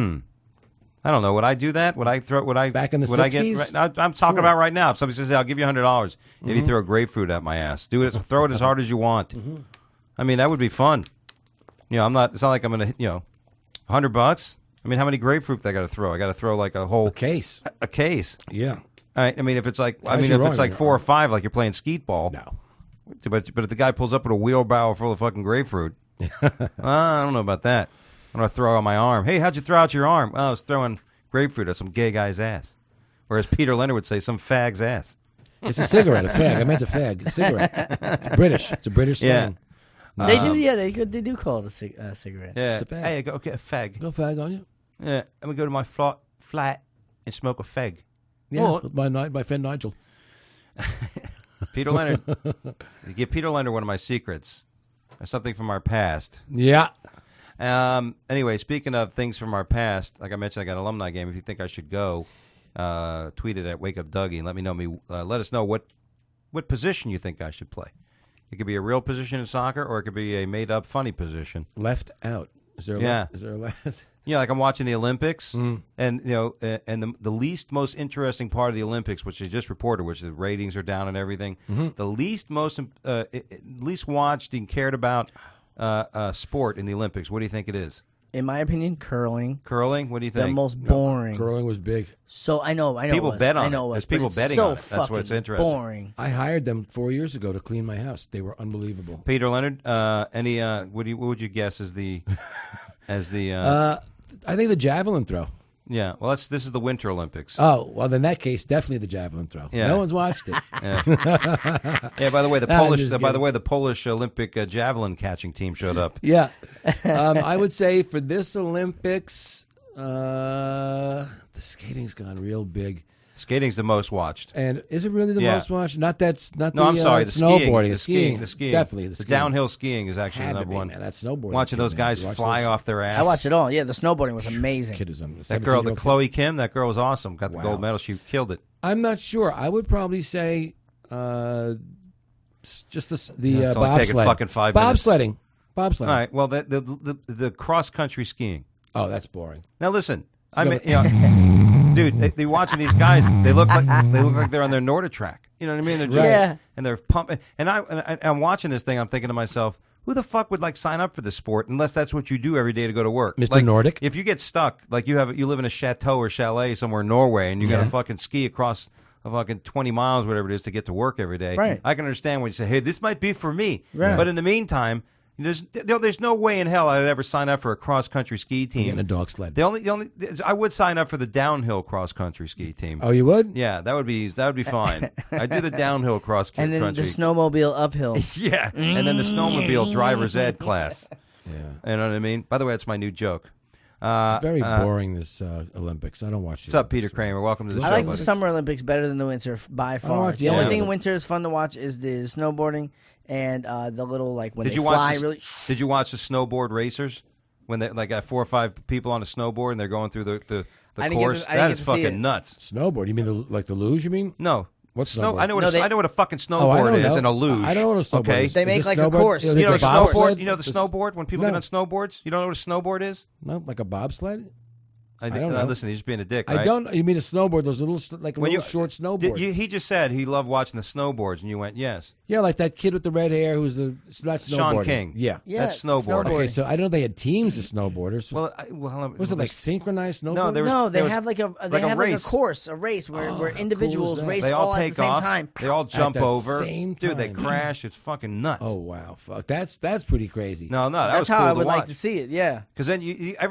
S2: I don't know. Would I do that? Would I throw? Would I
S3: Back in the
S2: would I
S3: 60s?
S2: get? I'm talking
S3: Sure.
S2: about right now. If somebody says, "I'll give you $100 if you throw a grapefruit at my ass," do it. Throw it as hard as you want. I mean, that would be fun. I'm not. It's not like I'm gonna. $100. I mean, how many grapefruit I got to throw? I got to throw like a whole
S3: Case.
S2: a case.
S3: Yeah.
S2: I mean, if it's like,
S3: As you're
S2: if it's
S3: wrong,
S2: like 4 or 5, like you're playing skeet ball.
S3: No.
S2: But if the guy pulls up with a wheelbarrow full of fucking grapefruit, I don't know about that. I'm gonna throw out my arm. Hey, how'd you throw out your arm? Well, I was throwing grapefruit at some gay guy's ass. Or as Peter Leonard would say, some fag's ass.
S3: It's a cigarette, a fag. I meant a fag. A cigarette. It's British. It's a British slang.
S4: They do, yeah. They do call it a cigarette.
S2: Yeah.
S3: It's a fag.
S2: Hey, go get a fag.
S3: Go fag on you.
S2: Yeah. And we go to my flat and smoke a fag.
S3: Yeah,
S2: Or-
S3: with my friend Nigel.
S2: Peter Leonard. You give Peter Leonard one of my secrets. Or something from our past.
S3: Yeah.
S2: Anyway, speaking of things from our past, like I mentioned, I got an alumni game. If you think I should go, tweet it at Wake Up Dougie and let us know what position you think I should play. It could be a real position in soccer, or it could be a made-up funny position.
S3: Left out. Is there a
S2: Yeah.
S3: left? Is there a left?
S2: You know, like I'm watching the Olympics, and and the least most interesting part of the Olympics, which they just reported, which the ratings are down and everything, the least watched and cared about sport in the Olympics. What do you think it is?
S4: In my opinion, curling.
S2: Curling? What do you
S4: The
S2: think?
S4: most boring.
S3: Curling was big.
S4: So I know.
S2: People
S4: it was.
S2: bet on
S4: I know
S2: it.
S4: it was.
S2: There's
S4: but
S2: people
S4: it's
S2: betting
S4: so
S2: on it. That's what's
S4: fucking
S2: interesting.
S4: Boring.
S3: I hired them 4 years ago to clean my house. They were unbelievable.
S2: Peter Leonard, what would you guess as the
S3: I think the javelin throw.
S2: yeah? Well, this is the Winter Olympics.
S3: Oh, well, in that case, definitely the javelin throw.
S2: Yeah.
S3: No one's watched it.
S2: Yeah. By the way,
S3: I'm just
S2: the
S3: kidding.
S2: Polish Olympic javelin catching team showed up.
S3: Yeah. I would say for this Olympics, the skating's gone real big.
S2: Skating's the most watched.
S3: And is it really the
S2: Yeah.
S3: most watched? Not that's not
S2: No,
S3: the
S2: I'm sorry. The
S3: snowboarding.
S2: skiing, the skiing,
S3: Definitely the
S2: the
S3: skiing.
S2: downhill skiing is actually
S3: Had
S2: the
S3: to
S2: number
S3: be,
S2: one.
S3: man. That snowboarding.
S2: Watching
S3: kid,
S2: those
S3: man.
S2: guys
S3: You watch
S2: fly
S3: those-
S2: off their ass.
S4: I watched it all. Yeah, the snowboarding was amazing.
S3: Kid is
S2: That girl, the
S3: 17-year-old kid.
S2: Chloe Kim, that girl was awesome. Got the
S3: Wow.
S2: gold medal. She killed it.
S3: I'm not sure. I would probably say just the
S2: it's only taking
S3: bobsled.
S2: fucking 5 minutes.
S3: Bobsledding.
S2: All
S3: Bobsledding.
S2: right. Well, the cross country skiing.
S3: Oh, that's boring.
S2: Now listen, I mean, dude, they're watching these guys. They look like they're on their Nordic track. You know what I mean? They're just,
S4: Yeah.
S2: And they're pumping. And I'm watching this thing. I'm thinking to myself, who the fuck would sign up for this sport unless that's what you do every day to go to work?
S3: Mr. Nordic?
S2: If you get stuck, you live in a chateau or chalet somewhere in Norway, and you got to fucking ski across a fucking 20 miles, whatever it is, to get to work every day.
S4: Right.
S2: I can understand when you say, hey, this might be for me.
S4: Right.
S2: But in the meantime, there's no way in hell I'd ever sign up for a cross country ski team.
S3: Getting a dog sled.
S2: I would sign up for the downhill cross country ski team.
S3: Oh, you would?
S2: Yeah, that would be fine. I'd do the downhill cross
S4: And then
S2: country.
S4: the snowmobile uphill.
S2: Yeah, and then the snowmobile driver's ed class.
S3: Yeah.
S2: You know what I mean? By the way, that's my new joke.
S3: Very boring, this Olympics. I don't watch
S2: What's up, Peter Kramer? Welcome to the
S4: I
S2: show,
S4: like the
S2: buddy.
S4: Summer Olympics better than the winter by far.
S3: watch
S4: The
S3: the
S4: only
S2: Olympics.
S4: thing in winter is fun to watch is the snowboarding and the little when
S2: Did
S4: they
S2: you
S4: fly
S2: watch?
S4: really.
S2: Did you watch the snowboard racers when they got 4 or 5 people on a snowboard and they're going through the
S4: I didn't get
S2: course?
S4: to- I didn't
S2: That
S4: get
S2: is
S4: to see it.
S2: fucking nuts.
S3: Snowboard? You mean the luge, you mean?
S2: No.
S3: What's
S2: Snow?
S3: snowboard?
S2: I know what
S4: No,
S2: I know what a fucking
S3: Oh, I
S2: snowboard
S3: don't
S2: is
S3: know.
S2: and a luge.
S3: I don't know what a snowboard
S2: okay?
S3: is.
S4: They
S3: Is
S4: make
S3: it
S4: like a
S3: snowboard?
S4: course.
S3: Is
S2: You
S3: it
S2: know
S3: a
S2: the
S3: bobsled?
S2: snowboard? You know the snowboard when people
S3: No.
S2: get on snowboards? You don't know what a snowboard is?
S3: No, like a bobsled?
S2: I
S3: don't know.
S2: Listen, he's just being a dick. Right?
S3: I don't. You mean a snowboard? Those little
S2: When
S3: short snowboards?
S2: He just said he loved watching the snowboards, and you went yes.
S3: Yeah, like that kid with the red hair who's not snowboarding.
S2: Sean King.
S3: Yeah.
S4: Yeah,
S2: That's snowboarding.
S3: Okay, so I don't know they had teams of snowboarders. Was it like synchronized snowboarding?
S2: No, there was-
S4: No, they
S2: there was
S4: have like a
S2: race.
S4: course, a race where
S3: cool
S4: individuals
S3: is that?
S4: race
S2: They all
S4: at
S2: take
S4: the same
S2: off.
S4: time.
S2: They all jump
S3: the
S2: over.
S3: same
S2: Dude, they
S3: time.
S2: crash. It's fucking nuts.
S3: Oh wow, fuck! That's pretty crazy.
S2: No, that
S4: That's
S2: was
S4: how
S2: cool
S4: I
S2: to
S4: would
S2: watch.
S4: like to see it. Yeah.
S2: Because then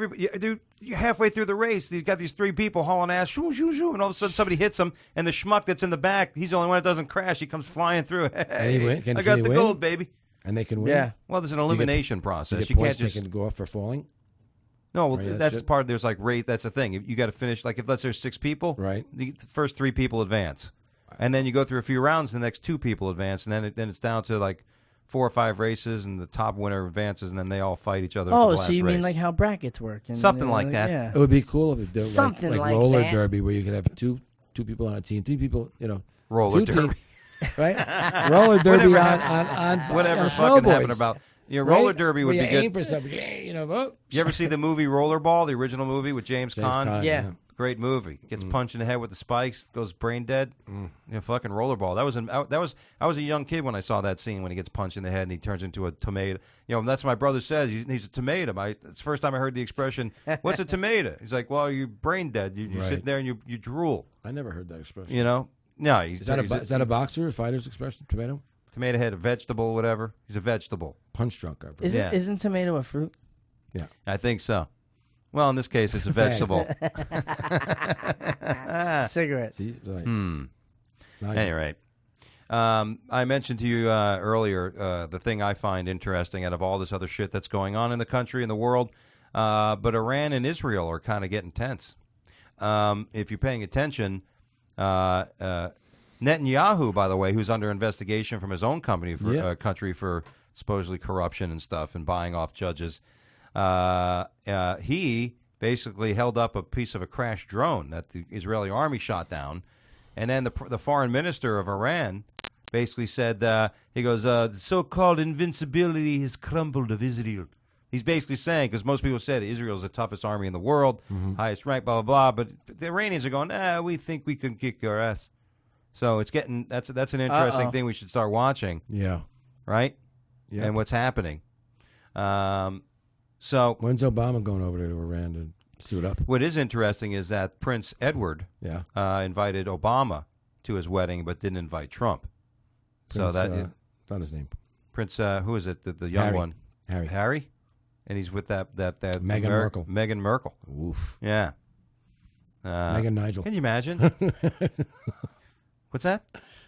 S2: you're halfway through the race. You've got these 3 people hauling ass, shoo, shoo, shoo, and all of a sudden somebody hits them, and the schmuck that's in the back, he's the only one that doesn't crash. He comes flying through. Hey,
S3: he win? Can
S2: I got
S3: he
S2: the
S3: win?
S2: gold, baby.
S3: And they can win.
S4: Yeah.
S2: Well, there's an elimination process.
S3: You get
S2: You can't
S3: points
S2: just
S3: they can go off for falling.
S2: no. Well,
S3: Right, that
S2: that's
S3: shit.
S2: part. There's like rate. That's the thing. You got to finish. Like if let's say there's 6 people,
S3: Right.
S2: The first 3 people advance, and then you go through a few rounds. The next 2 people advance, and then it's down to like 4 or 5 races, and the top winner advances, and then they all fight each other. for
S4: Oh,
S2: the
S4: so
S2: last
S4: you
S2: race.
S4: mean like how brackets work? And,
S2: Something like that.
S4: Yeah.
S3: It would be cool if it did
S4: Something
S3: like
S4: like
S3: roller
S4: that.
S3: derby where you could have two people on a team, 3 people,
S2: roller
S3: 2
S2: derby?
S3: team- right? Roller derby on
S2: Whatever
S3: on
S2: fucking
S3: snowboards,
S2: happened about
S3: right?
S2: roller derby would
S3: Where
S2: be
S3: you
S2: good.
S3: aim for something, oh.
S2: You ever see the movie Rollerball, the original movie with James Caan?
S4: Yeah.
S2: Great movie. Gets punched in the head with the spikes, goes brain dead. Fucking Rollerball. I was a young kid when I saw that scene when he gets punched in the head and he turns into a tomato. That's what my brother says. He's a tomato. It's the first time I heard the expression, "What's a tomato?" He's like, "Well, you're brain dead. You
S3: Right.
S2: sit there and you drool."
S3: I never heard that expression.
S2: No,
S3: Is that a boxer, a fighter's expression? Tomato?
S2: tomato head, a vegetable, whatever. He's a vegetable.
S3: Punch drunk, I've heard.
S2: Yeah.
S4: Isn't tomato a fruit?
S3: Yeah.
S2: I think so. Well, in this case, it's a vegetable.
S4: Cigarette.
S3: See, right. Now
S2: Any rate, I mentioned to you earlier the thing I find interesting out of all this other shit that's going on in the country and the world, but Iran and Israel are kind of getting tense. If you're paying attention, Netanyahu, by the way, who's under investigation from his own company for country for supposedly corruption and stuff and buying off judges, he basically held up a piece of a crashed drone that the Israeli army shot down. And then the foreign minister of Iran basically said, he goes, the so-called invincibility has crumbled of Israel. He's basically saying, because most people said Israel's the toughest army in the world, highest rank, blah, blah, blah. But the Iranians are going, we think we can kick your ass. So it's getting, that's an interesting thing we should start watching.
S3: Yeah.
S2: Right?
S3: Yeah.
S2: And what's happening. So
S3: when's Obama going over there to Iran to suit up?
S2: What is interesting is that Prince Edward invited Obama to his wedding, but didn't invite Trump.
S3: Prince,
S2: so that
S3: not his name.
S2: Prince, who is it? The young
S3: Harry.
S2: one, Harry, and he's with that
S3: Meghan Markle.
S2: Meghan Markle.
S3: Oof.
S2: Yeah.
S3: Meghan Nigel.
S2: Can you imagine? What's that?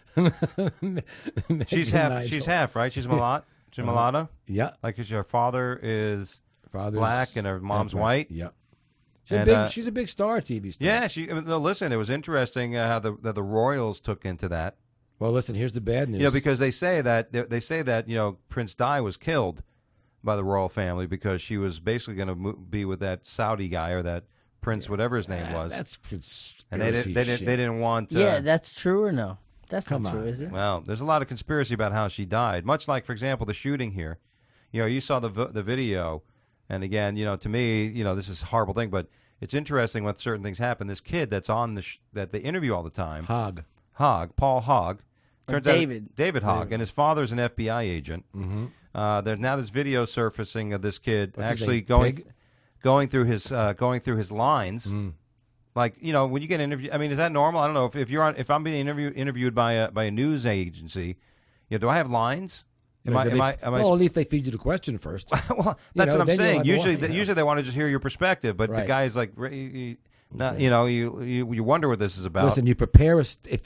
S2: She's half.
S3: Nigel.
S2: She's half, right? She's mulatto. She's mulatto.
S3: Yeah.
S2: Like, because her father is
S3: Father's
S2: black and her mom's
S3: black.
S2: white.
S3: Yeah. She's a big star, TV star.
S2: Yeah. No, listen, it was interesting how the Royals took into that.
S3: Well, listen, here's the bad news.
S2: You know, because they say that Prince Di was killed by the royal family because she was basically going to be with that Saudi guy or that prince, whatever his name was.
S3: That's conspiracy
S2: and they didn't want.
S4: Yeah, that's true or no? That's
S3: Come
S4: not true,
S3: on.
S4: is it?
S2: Well, there's a lot of conspiracy about how she died. Much like, for example, the shooting here. You know, you saw the video, and again, to me, this is a horrible thing, but it's interesting when certain things happen. This kid that's on that they interview all the time, Paul Hogg. Turns out David Hogg, and his father's an FBI agent.
S3: Mm-hmm.
S2: There's now this video surfacing of this kid
S3: What's his
S2: actually
S3: name?
S2: going through his lines. Like, when you get interviewed, I mean, is that normal? I don't know if I'm being interviewed by a news agency, do I have lines?
S3: Only if they feed you the question first.
S2: Well, that's what I'm saying. Usually they want to just hear your perspective, but the
S3: Right.
S2: guy's like, you wonder what this is about.
S3: Listen, you prepare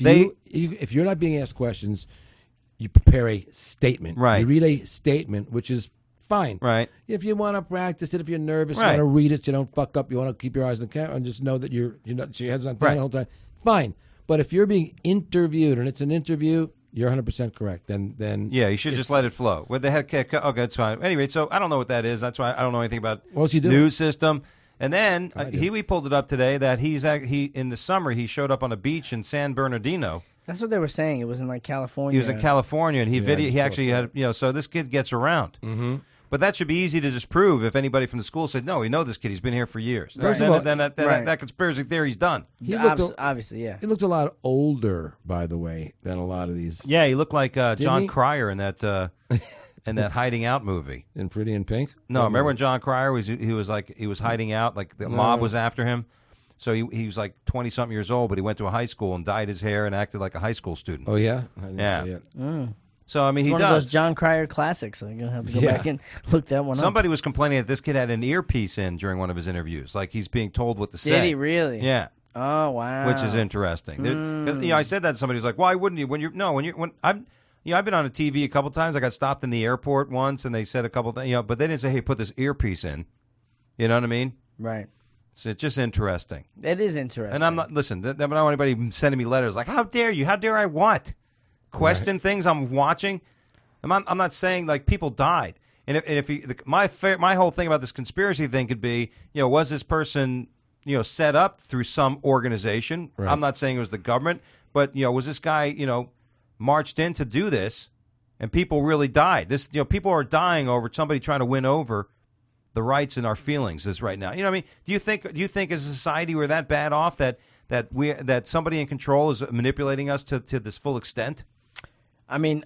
S3: if you're not being asked questions, you prepare a statement.
S2: Right.
S3: You read a statement, which is fine.
S2: Right.
S3: If you want to practice it, if you're nervous,
S2: Right.
S3: you want to read it, so you don't fuck up. You want to keep your eyes on the camera and just know that your head's not down
S2: Right.
S3: the whole time. Fine. But if you're being interviewed and it's an interview, you're 100% correct. Then
S2: yeah, you should just let it flow. What the heck? Okay, that's fine. Anyway, so I don't know what that is. That's why I don't know anything about
S3: What's he doing?
S2: news system. And then
S3: I do.
S2: we pulled it up today that he in the summer he showed up on a beach in San Bernardino.
S4: That's what they were saying. It was in like California.
S2: He was in California, and he actually
S3: close.
S2: had so this kid gets around. Mm-hmm. But that should be easy to disprove if anybody from the school said, no, we know this kid. He's been here for years.
S3: First of all-
S2: Then that conspiracy theory's done.
S4: Obviously, yeah.
S3: He looked a lot older, by the way, than a lot of these.
S2: Yeah, he looked like John
S3: he?
S2: Cryer in that in that Hiding Out movie.
S3: In Pretty in Pink?
S2: No, remember when John Cryer was hiding out, like the mob was after him. So he was like 20-something years old, but he went to a high school and dyed his hair and acted like a high school student.
S3: Oh, yeah? I didn't
S2: Yeah.
S3: see it.
S2: So, I mean, he
S4: One
S2: does.
S4: of those John Cryer classics. I'm going to have to go
S3: Yeah.
S4: back and look that one up.
S2: Somebody was complaining that this kid had an earpiece in during one of his interviews. Like he's being told what to say.
S4: Did he really?
S2: Yeah.
S4: Oh, wow.
S2: Which is interesting. I said that to somebody who's like, why wouldn't you? I've been on a TV a couple times. I got stopped in the airport once, and they said a couple things, but they didn't say, hey, put this earpiece in. You know what I mean?
S4: Right.
S2: So it's just interesting.
S4: It is interesting.
S2: And I'm not, listen, I don't want anybody sending me letters like, how dare you? How dare I what? Question things I'm watching? I'm not saying, like, people died. And my whole thing about this conspiracy thing could be, was this person, set up through some organization?
S3: Right.
S2: I'm not saying it was the government, but, was this guy, marched in to do this, and people really died? This, people are dying over somebody trying to win over the rights and our feelings is right now. You know what I mean? Do you think as a society we're that bad off that somebody in control is manipulating us to this full extent?
S4: I mean,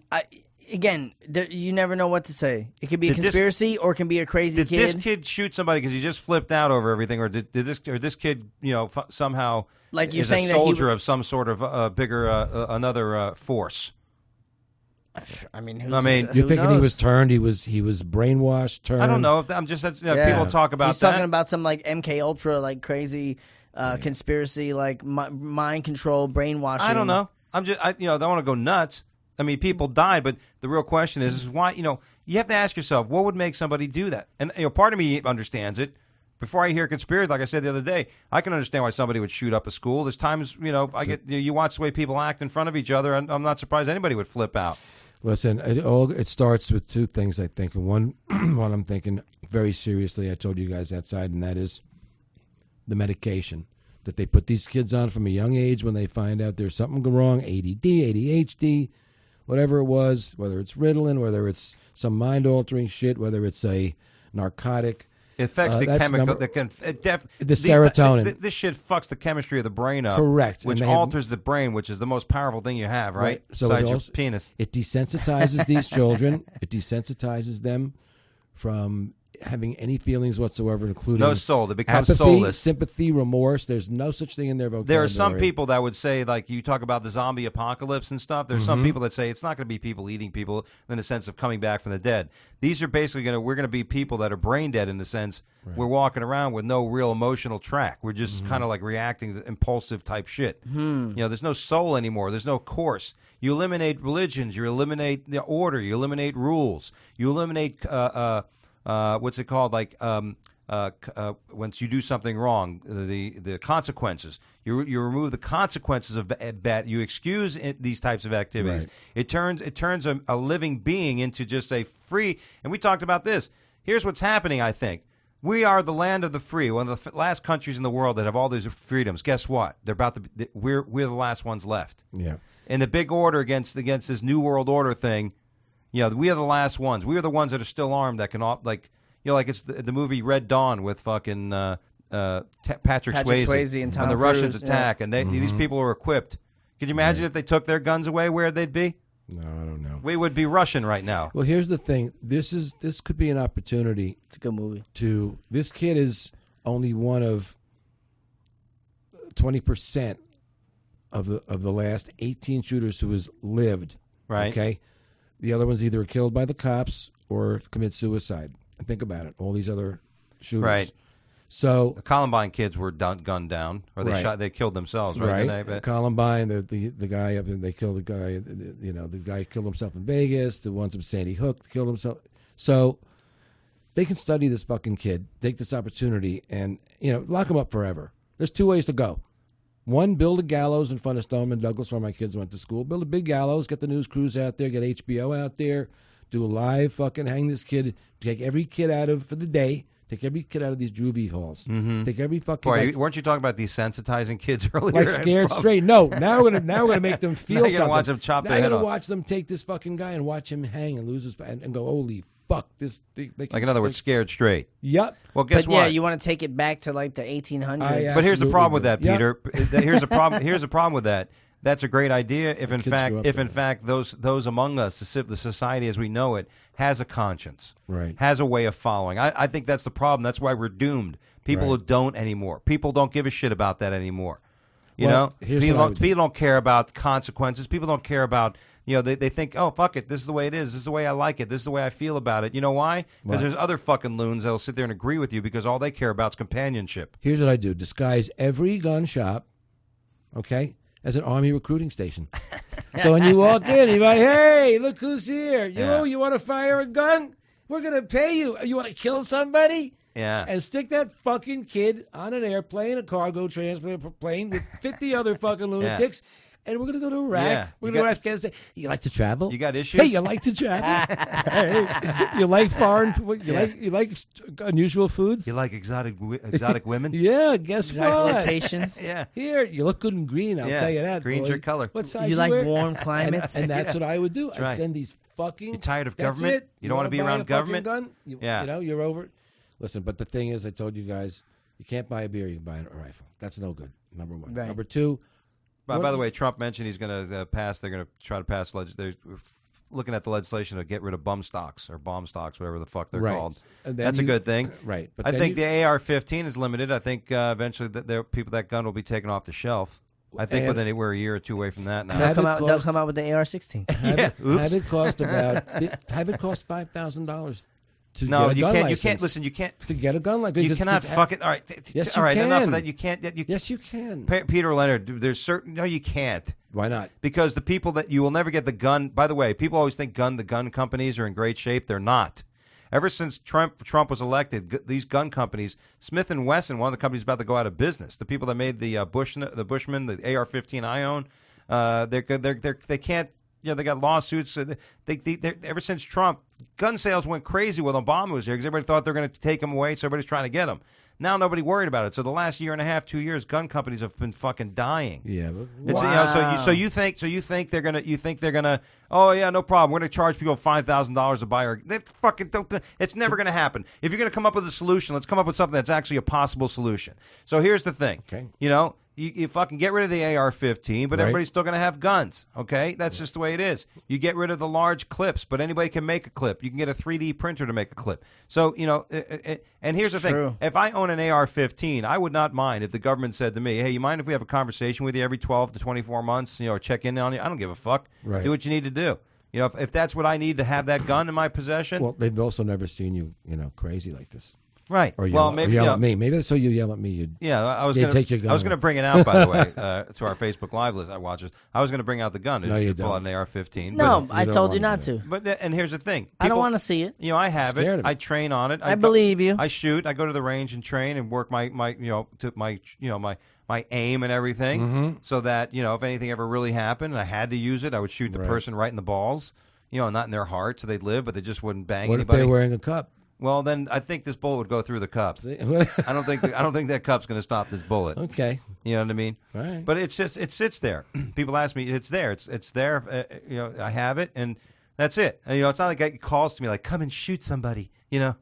S4: you never know what to say. It could be a conspiracy or it can be a crazy
S2: Did
S4: kid.
S2: this kid shoot somebody because he just flipped out over everything, or did this kid somehow
S4: Like you're
S2: is
S4: saying
S2: a
S4: that he
S2: soldier of some sort of bigger another force?
S4: I mean,
S3: You're thinking he was turned? He was brainwashed. Turned.
S2: I don't know. I'm just people talk about.
S4: He's talking about some like MK Ultra, like crazy conspiracy, like mind control, brainwashing.
S2: I don't know. I don't want to go nuts. I mean, people died, but the real question is why. You have to ask yourself, what would make somebody do that? And part of me understands it. Before I hear conspiracy, like I said the other day, I can understand why somebody would shoot up a school. There's times, you watch the way people act in front of each other, and I'm not surprised anybody would flip out.
S3: Listen, it starts with two things, I think. And one I'm thinking very seriously, I told you guys that side, and that is the medication that they put these kids on from a young age when they find out there's something wrong, ADD, ADHD, whatever it was, whether it's Ritalin, whether it's some mind-altering shit, whether it's a narcotic.
S2: It affects the chemical, the
S3: serotonin.
S2: This shit fucks the chemistry of the brain up.
S3: Correct.
S2: Which alters the brain, which is the most powerful thing you have, right?
S3: So
S2: besides your penis.
S3: It desensitizes these children. It desensitizes them from having any feelings whatsoever, including
S2: no soul. They become
S3: apathy,
S2: soulless.
S3: Sympathy, remorse. There's no such thing in their vocabulary.
S2: There are some people that would say, like you talk about the zombie apocalypse and stuff. There's some people that say it's not going to be people eating people in the sense of coming back from the dead. These are basically we're going to be people that are brain dead in the sense we're walking around with no real emotional track. We're just kind of like reacting to impulsive type shit. There's no soul anymore. There's no course. You eliminate religions. You eliminate the order. You eliminate rules. You eliminate what's it called? Like once you do something wrong, the consequences. You remove the consequences of bad. You excuse these types of activities.
S3: Right.
S2: It turns a living being into just a free. And we talked about this. Here's what's happening. I think we are the land of the free. One of the last countries in the world that have all these freedoms. Guess what? They're about to. We're the last ones left.
S3: Yeah.
S2: In the big order against this new world order thing. We are the last ones. We are the ones that are still armed that can like it's the movie Red Dawn with fucking Patrick Swayze
S4: and Tom
S2: when the
S4: Cruise,
S2: Russians attack and these people are equipped. Could you imagine if they took their guns away, where they'd be?
S3: No, I don't know.
S2: We would be Russian right now.
S3: Well, here's the thing. This could be an opportunity.
S4: It's a good movie.
S3: This kid is only one of 20% of the last 18 shooters who has lived.
S2: Right.
S3: Okay. The other ones either killed by the cops or commit suicide. And think about it. All these other shooters.
S2: Right.
S3: So
S2: the Columbine kids were gunned down, or they killed themselves, right?
S3: Right. Columbine, the guy up, they killed the guy. The guy killed himself in Vegas. The ones from Sandy Hook killed himself. So they can study this fucking kid, take this opportunity, and lock him up forever. There's two ways to go. One, build a gallows in front of Stoneman Douglas where my kids went to school. Build a big gallows, get the news crews out there, get HBO out there, do a live fucking hang this kid, take every kid out of, for the day, take every kid out of these juvie halls. Take every fucking...
S2: Boy, weren't you talking about desensitizing kids earlier?
S3: Like scared straight. No, now we're gonna make them feel something.
S2: Watch them chop their
S3: head
S2: head
S3: off.
S2: off.
S3: Watch them take this fucking guy and watch him hang and lose his... and go, holy fuck, this...
S2: Like, in other words, scared straight.
S3: Yep.
S2: Well, guess what?
S4: Yeah, you want to take it back to like the 1800s.
S2: But here's the problem with that,
S3: Yep.
S2: Peter. Here's the problem with that. That's a great idea if in fact those among us, the society as we know it, has a conscience,
S3: right,
S2: has a way of following. I think that's the problem. That's why we're doomed. People who don't anymore. People don't give a shit about that anymore. People don't care about consequences. People don't care about, they think, oh, fuck it, this is the way it is. This is the way I like it. This is the way I feel about it. You know why? Because there's other fucking loons that'll sit there and agree with you because all they care about is companionship.
S3: Here's what I do. Disguise every gun shop, okay, as an army recruiting station. So when you walk in, you're like, hey, look who's here. You want to fire a gun? We're going to pay you. You want to kill somebody?
S2: Yeah.
S3: And stick that fucking kid on an airplane, a cargo transport plane with 50 other fucking lunatics. And we're going to go to Iraq.
S2: Yeah.
S3: We're going to go to Afghanistan. You like to travel?
S2: You got issues?
S3: Hey, you like to travel? Hey, you like foreign food? You like unusual foods?
S2: You like exotic women?
S3: Yeah, guess what?
S4: Locations.
S2: Yeah.
S3: Here, you look good in green, I'll tell you that.
S2: Green's
S3: boy.
S2: your color.
S3: What size
S4: You like
S3: wear?
S4: warm climates?
S3: And that's what I would do. I'd
S2: right.
S3: send these fucking...
S2: You tired of
S3: That's
S2: government?
S3: it.
S2: You don't want to be
S3: buy
S2: around
S3: a fucking
S2: government?
S3: Gun? You're over it. Listen, but the thing is, I told you guys, you can't buy a beer, you can buy a rifle. That's no good, number one.
S4: Right.
S3: Number two...
S2: By the way, Trump mentioned he's going to pass. They're going to try to pass. They're looking at the legislation to get rid of bum stocks or bomb stocks, whatever the fuck they're called. That's a good thing,
S3: right? But
S2: I think the AR-15 is limited. I think eventually that gun will be taken off the shelf. I think
S3: And-
S2: we're a year or two away from that now.
S3: Have it
S4: They'll
S3: cost-
S4: come out with the AR-16.
S3: Have it cost $5,000 to
S2: No,
S3: get a
S2: you
S3: gun
S2: can't.
S3: license.
S2: You can't. Listen, you can't.
S3: To get a gun license.
S2: You
S3: because-
S2: cannot
S3: because-
S2: fucking. All right.
S3: Yes,
S2: all
S3: you
S2: right. Enough
S3: can.
S2: of that. You can't. You,
S3: Yes, you can.
S2: Peter Leonard. There's certain. No, you can't.
S3: Why not?
S2: Because the people that you will never get the gun. By the way, people always think the gun companies are in great shape. They're not. Ever since Trump was elected, these gun companies, Smith and Wesson, one of the companies about to go out of business. The people that made the Bushman, the AR-15 I own, they can't. They got lawsuits. They're ever since Trump, gun sales went crazy when Obama was here because everybody thought they were going to take them away, so everybody's trying to get them. Now nobody worried about it. So the last year and a half, 2 years, gun companies have been fucking dying.
S3: Yeah. But,
S2: It's,
S4: Wow.
S2: so you think they're gonna oh yeah, no problem, we're gonna charge people $5,000 to buy our they fucking don't, it's never gonna happen. If you're gonna come up with a solution, let's come up with something that's actually a possible solution. So here's the thing.
S3: Okay.
S2: You fucking get rid of the AR-15, but
S3: Right.
S2: everybody's still going to have guns, okay? That's just the way it is. You get rid of the large clips, but anybody can make a clip. You can get a 3D printer to make a clip. So, and here's the thing.
S4: True.
S2: If I own an AR-15, I would not mind if the government said to me, hey, you mind if we have a conversation with you every 12 to 24 months, or check in on you? I don't give a fuck.
S3: Right.
S2: Do what you need to do. If that's what I need to have that gun in my possession.
S3: well, they've also never seen you, crazy like this.
S2: right.
S3: Or
S2: well,
S3: yell,
S2: maybe
S3: or yell at me. Maybe that's so you yell at me. You'd,
S2: Yeah, I was
S3: Yeah,
S2: going
S3: take your gun
S2: I was going to
S3: away.
S2: bring it out, by the way, to our Facebook Live list. I watch it. I was going to bring out the gun.
S3: No, you
S2: pull out
S3: don't.
S2: an AR-15.
S4: No,
S3: you
S4: I
S3: don't
S4: told you
S3: wanna
S4: not
S3: do
S4: to.
S2: But and here's the thing.
S4: I don't
S2: People-
S4: want to see it.
S2: I have
S3: Scared
S2: it.
S3: of
S2: I
S3: it.
S2: train on it.
S4: I believe you.
S2: I shoot. I go to the range and train and work my aim and everything,
S3: Mm-hmm.
S2: so that if anything ever really happened and I had to use it, I would shoot the
S3: Right.
S2: person right in the balls. Not in their heart, so they'd live, but they just wouldn't bang
S3: what if
S2: anybody.
S3: they're wearing a cup?
S2: Well, then I think this bullet would go through the cup.
S3: okay.
S2: I don't think that cup's going to stop this bullet. You know what I mean?
S3: Right.
S2: But it sits there. People ask me, it's there. It's there. I have it, and that's it. And, it's not like it calls to me like, come and shoot somebody. That's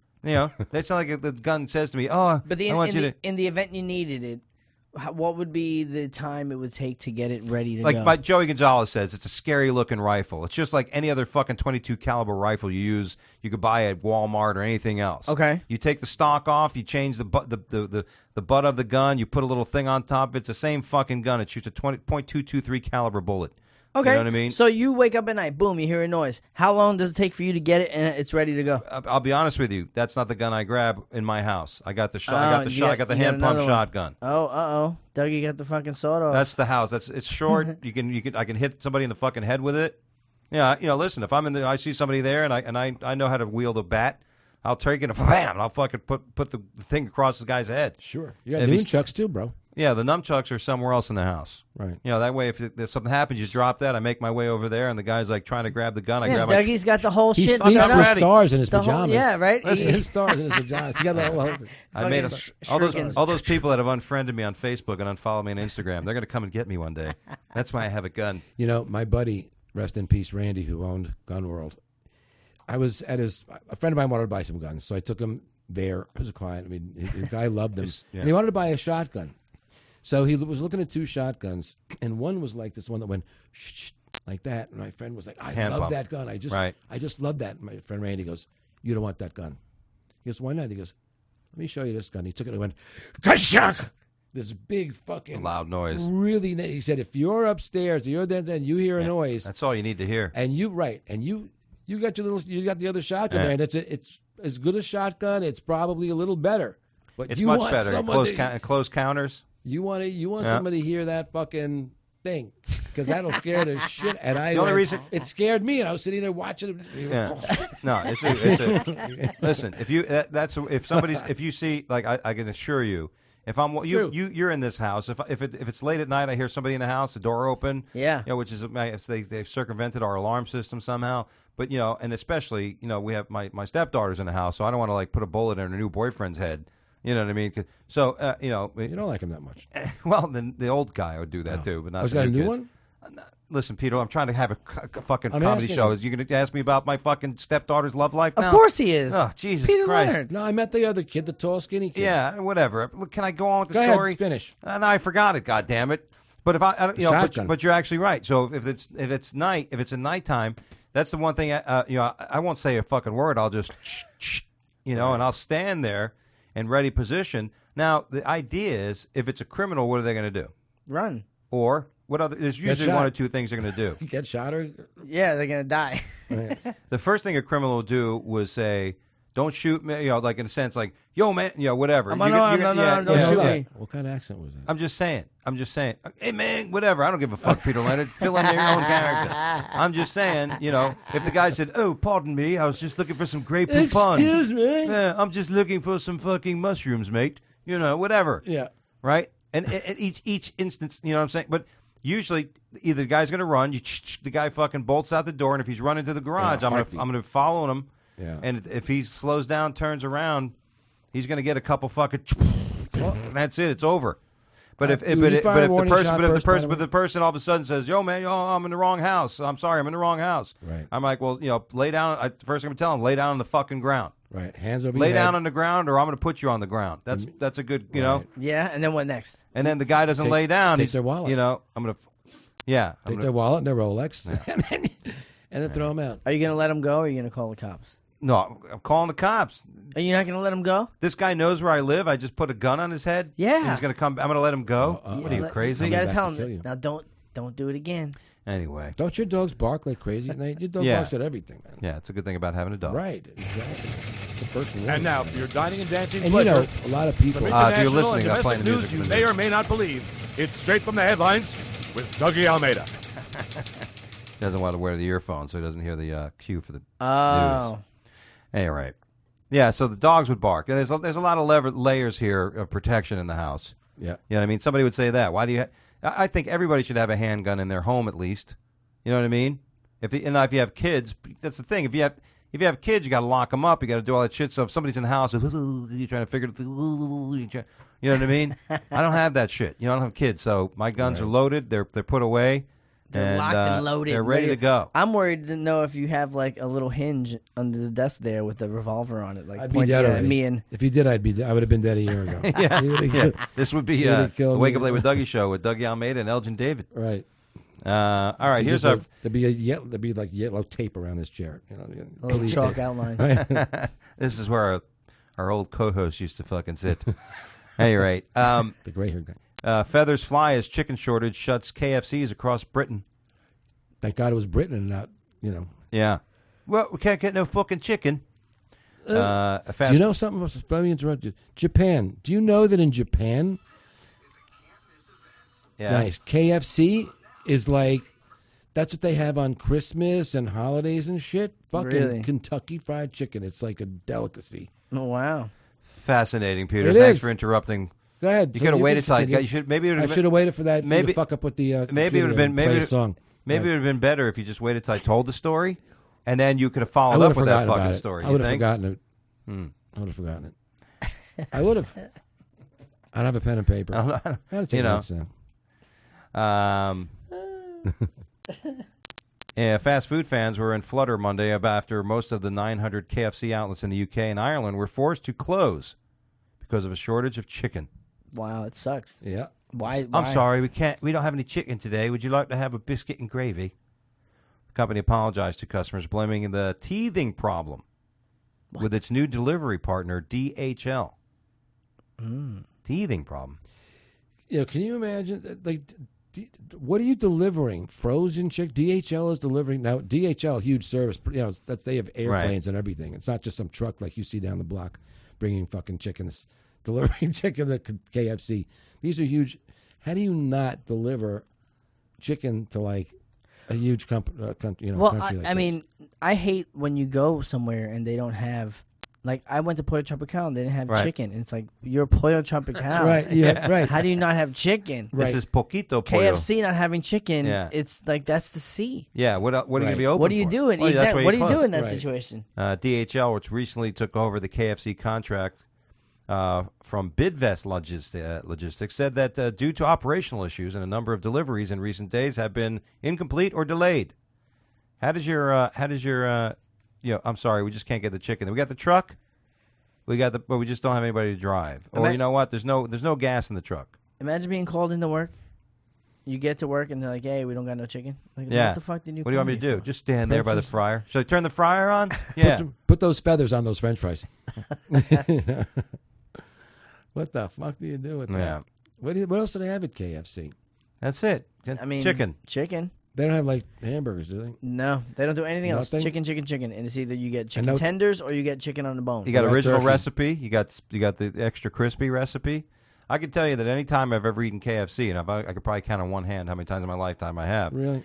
S2: not like the gun says to me, oh,
S4: But
S2: I want you to.
S4: in the event you needed it, what would be the time it would take to get it ready to
S2: Like
S4: go?
S2: Joey Gonzalez says, it's a scary looking rifle. It's just like any other fucking .22 caliber rifle you could buy at Walmart or anything else.
S4: Okay.
S2: You take the stock off, you change the butt of the gun, you put a little thing on top. It's the same fucking gun. It shoots a .223 caliber bullet.
S4: Okay.
S2: You know what I mean?
S4: So you wake up at night, boom, you hear a noise. How long does it take for you to get it and it's ready to go?
S2: I'll be honest with you. That's not the gun I grab in my house. I got the shot.
S4: Oh,
S2: I got the
S4: you
S2: shot.
S4: got-
S2: I got the
S4: you got
S2: hand pump
S4: another one.
S2: shotgun.
S4: Oh, Dougie got the fucking sword off.
S2: That's the house. It's short. I can hit somebody in the fucking head with it. Yeah. Listen. If I see somebody there and I know how to wield a bat, I'll take it and bam, and I'll fucking put the thing across the guy's head.
S3: Sure. You got
S2: If he's-
S3: nunchucks too, bro.
S2: Yeah, the nunchucks are somewhere else in the house.
S3: Right.
S2: That way, if something happens, you just drop that. I make my way over there, and the guy's like trying to grab the gun. I
S4: yeah,
S2: grab my.
S4: Dougie's got the whole
S3: He
S4: shit
S3: sleeps
S4: set
S3: with
S4: up.
S2: ready.
S3: stars in his
S4: The whole-
S3: pajamas.
S4: yeah, right?
S3: His stars in his pajamas. He got a little.
S2: I made
S4: fucking
S2: all those
S4: shurikens.
S2: people that have unfriended me on Facebook and unfollowed me on Instagram. They're going to come and get me one day. That's why I have a gun.
S3: My buddy, rest in peace, Randy, who owned Gun World. I was at a friend of mine wanted to buy some guns, so I took him there as a client. I mean, the guy loved them,
S2: Yeah.
S3: and he wanted to buy a shotgun. So he was looking at two shotguns, and one was like this one that went shh, like that. And my friend was like, "I
S2: Hand
S3: love
S2: pump.
S3: that gun. I just love that." And my friend Randy goes, "You don't want that gun." He goes, "Why not?" He goes, "Let me show you this gun." He took it and went, "Kashak!" This big fucking
S2: Loud noise.
S3: Really, he said, "If you're upstairs, you're there, and you hear a noise,
S2: That's all you need to hear.
S3: and you got you got the other shotgun there, and it's as good a shotgun. It's probably a little better, but
S2: It's
S3: you
S2: much
S3: want
S2: better.
S3: someone
S2: Close counters.
S3: you want
S2: Yeah.
S3: somebody to hear that fucking thing, because that'll scare the shit. And
S2: The only reason-
S3: it scared me, and I was sitting there watching it.
S2: Yeah. No, listen. If you see, like, I can assure you, if I'm
S3: true.
S2: you're in this house. If it's late at night, I hear somebody in the house, the door open.
S4: Yeah.
S2: Which is they've circumvented our alarm system somehow. But and especially we have my stepdaughter's in the house, so I don't want to like put a bullet in her new boyfriend's head. You know what I mean? So
S3: You don't like him that much.
S2: well, then the old guy would do that too, but not.
S3: Oh, he's
S2: the
S3: got a new
S2: kid.
S3: one.
S2: Listen, Peter, I'm trying to have a fucking
S3: I'm
S2: comedy
S3: asking
S2: show.
S3: him.
S2: Is you going to ask me about my fucking stepdaughter's love life now?
S4: Of course he is.
S2: Oh, Jesus
S4: Peter
S2: Christ.
S4: Leonard.
S3: No, I met the other kid, the tall, skinny kid.
S2: Yeah, whatever. Look, can I go on with the
S3: Go ahead,
S2: story?
S3: finish.
S2: No, I forgot it. God damn it! But if I don't-
S3: Shotgun.
S2: but you're actually right. So if it's at nighttime, that's the one thing. I won't say a fucking word. I'll just and I'll stand there in ready position. Now the idea is, if it's a criminal, what are they going to do?
S4: Run.
S2: or what other? There's usually
S3: shot.
S2: one or two things they're going to do.
S3: Get shot or
S4: Yeah, they're gonna die.
S2: The first thing a criminal would do was say, "Don't shoot me," like in a sense, like, "Yo, man," whatever.
S4: I'm
S2: You're
S4: unarmed,
S2: gonna-
S4: no, don't
S2: yeah,
S4: shoot
S2: yeah.
S4: me.
S3: What kind of accent was that?
S2: I'm just saying. Hey, man, whatever. I don't give a fuck, Peter Leonard. Fill in your own character. I'm just saying, if the guy said, "Oh, pardon me, I was just looking for some Grey Poupon."
S3: Excuse me.
S2: Yeah, I'm just looking for some fucking mushrooms, mate. Whatever.
S3: Yeah.
S2: Right? And at each instance, you know what I'm saying? But usually, either the guy's going to run, the guy fucking bolts out the door, and if he's running to the garage,
S3: Yeah,
S2: I'm
S3: heartbeat.
S2: going to follow him.
S3: Yeah.
S2: And if he slows down, turns around, he's going to get a couple fucking. That's it. It's over. But if
S3: you fire a warning shot first, by the way?
S2: the person all of a sudden says, "Yo, man, I'm in the wrong house. I'm sorry, I'm in the wrong house."
S3: Right.
S2: I'm like, well, lay down. First thing I'm telling him, lay down on the fucking ground.
S3: Right. Hands over
S2: Lay
S3: your
S2: down
S3: head.
S2: on the ground, or I'm going to put you on the ground. That's a good,
S3: Right.
S4: Yeah, and then what next?
S2: And then the guy doesn't
S3: Take-
S2: lay down.
S3: take
S2: He's,
S3: their wallet.
S2: I'm going to, yeah. I'm
S3: Take
S2: gonna,
S3: their wallet and their Rolex, and then throw them out.
S4: Are you gonna let him go, or are you gonna call the cops?
S2: no, I'm calling the cops.
S4: Are you not gonna let him go?
S2: This guy knows where I live. I just put a gun on his head.
S4: Yeah.
S2: And he's going to come. I'm going to let him go.
S3: Oh,
S2: What are you,
S4: Let-
S2: crazy?
S4: You gotta
S3: Coming
S4: tell
S3: back to kill you.
S4: him now. Don't do it again.
S2: Anyway.
S3: Don't your dogs bark like crazy? Nate? Your dog
S2: Yeah.
S3: barks at everything, man.
S2: Yeah, it's a good thing about having a dog.
S3: Right. Exactly. It's the first one.
S5: And now for your dining and dancing
S3: And
S5: pleasure,
S3: a lot of people.
S5: some
S2: if you're
S5: international
S2: listening,
S5: and
S2: I'm playing
S5: domestic
S2: the
S5: news
S2: music
S5: you
S2: from the
S5: may
S2: news.
S5: or may not believe. It's straight from the headlines with Dougie Almeida.
S2: Doesn't want to wear the earphones, so he doesn't hear the cue for the
S4: Oh,
S2: news. Hey, all right. Yeah, so the dogs would bark. And there's a lot of layers here of protection in the house.
S3: Yeah.
S2: You know what I mean? Somebody would say that. Why do you? I think everybody should have a handgun in their home at least. You know what I mean? If you have kids, that's the thing. If you have kids, you got to lock them up. You got to do all that shit. So if somebody's in the house, you're trying to figure it. You know what I mean? I don't have that shit. I don't have kids, so my guns are loaded. They're put away.
S4: they're locked and loaded.
S2: They're ready to go.
S4: I'm worried to know if you have like a little hinge under the desk there with a revolver on it, like
S3: I'd be
S4: pointing
S3: dead
S4: at
S3: already.
S4: me and.
S3: If you did, I would have been dead a year ago.
S2: Yeah,
S3: You would've
S2: yeah.
S3: killed-
S2: This would be
S3: you would've
S2: the
S3: killed
S2: Wake
S3: me.
S2: Up Late with Dougie show with Dougie Almeida and Elgin David.
S3: Right.
S2: All right,
S3: So
S2: here's
S3: just
S2: our.
S3: there'd be like yellow tape around this chair.
S4: A little
S3: police
S4: chalk
S3: tape.
S4: outline.
S3: Right.
S2: This is where our old co-host used to fucking sit. Any rate,
S3: The gray haired guy.
S2: feathers fly as chicken shortage shuts KFCs across Britain.
S3: Thank God it was Britain and not,
S2: Yeah. Well, we can't get no fucking chicken. A fast.
S3: Do you know something? Let me interrupt you. Japan. Do you know that in Japan,
S2: Yeah.
S3: nice, KFC is like, that's what they have on Christmas and holidays and shit? Fucking
S4: Really?
S3: Kentucky Fried Chicken. It's like a delicacy.
S4: Oh, wow.
S2: Fascinating, Peter.
S3: It
S2: Thanks
S3: is.
S2: for interrupting.
S3: Go ahead.
S2: You
S3: So
S2: could have
S3: can
S2: waited till I.
S3: continue.
S2: You should maybe.
S3: I should have waited for that.
S2: maybe-
S3: Maybe fuck up with the.
S2: Maybe it would have been. Maybe
S3: play a
S2: it-
S3: song.
S2: Maybe
S3: Right.
S2: it would have been better if you just waited till I told the story, and then you could have
S3: I
S2: followed
S3: would
S2: up
S3: have
S2: with that
S3: forgotten about
S2: fucking
S3: it.
S2: story.
S3: I
S2: You
S3: would have
S2: think?
S3: forgotten it. I would have forgotten it. I would have. I don't have a pen and paper. I gotta take notes now.
S2: Yeah, fast food fans were in flutter Monday after most of the 900 KFC outlets in the UK and Ireland were forced to close because of a shortage of chicken.
S4: Wow, it sucks.
S3: Yeah.
S4: Why?
S2: I'm sorry, we don't have any chicken today. Would you like to have a biscuit and gravy? The company apologized to customers, blaming the teething problem with its new delivery partner, DHL. Teething problem.
S3: Can you imagine? What are you delivering? Frozen chicken? DHL is delivering now. DHL, huge service. They have airplanes and everything. It's not just some truck like you see down the block bringing fucking chickens, delivering chicken to KFC. These are huge. How do you not deliver chicken to like a huge country?
S4: Well,
S3: country like
S4: I
S3: this?
S4: mean, I hate when you go somewhere and they don't have. Like, I went to Pollo Tropical and they didn't have
S2: Right.
S4: chicken. And it's like, you're Pollo Tropical.
S3: right? Yeah, right.
S4: How do you not have chicken?
S3: Right.
S2: This is poquito pollo.
S4: KFC not having chicken,
S2: Yeah.
S4: it's like, that's the C.
S2: Yeah, what are you going to
S3: Right.
S2: be open
S4: What are you
S2: for?
S4: doing?
S2: Well, that's why
S4: What do you
S2: close.
S4: do in that
S3: Right.
S4: situation?
S2: DHL, which recently took over the KFC contract from Bidvest Logistics, said that due to operational issues and a number of deliveries in recent days have been incomplete or delayed. I'm sorry, we just can't get the chicken. We got the truck. But we just don't have anybody to drive. Or you know what? There's no gas in the truck.
S4: Imagine being called into work. You get to work and they're like, hey, we don't got no chicken. Like,
S2: Yeah.
S4: What the fuck did you
S2: What do you
S4: call
S2: want me to do?
S4: for?
S2: Just stand there by the fryer. Should I turn the fryer on? Yeah.
S3: Put those feathers on those French fries. What the fuck do you do with that?
S2: Yeah.
S3: What else do they have at KFC?
S2: That's it.
S4: I mean,
S2: chicken.
S4: Chicken.
S3: They don't have like hamburgers, do they?
S4: No, they don't do anything else.
S3: Nothing?
S4: Chicken. And it's either you get chicken
S3: no-
S4: tenders or you get chicken on the bone.
S2: You got
S3: What about
S2: original
S3: turkey?
S2: recipe. You got the extra crispy recipe. I can tell you that any time I've ever eaten KFC, and I could probably count on one hand how many times in my lifetime I have.
S3: Really?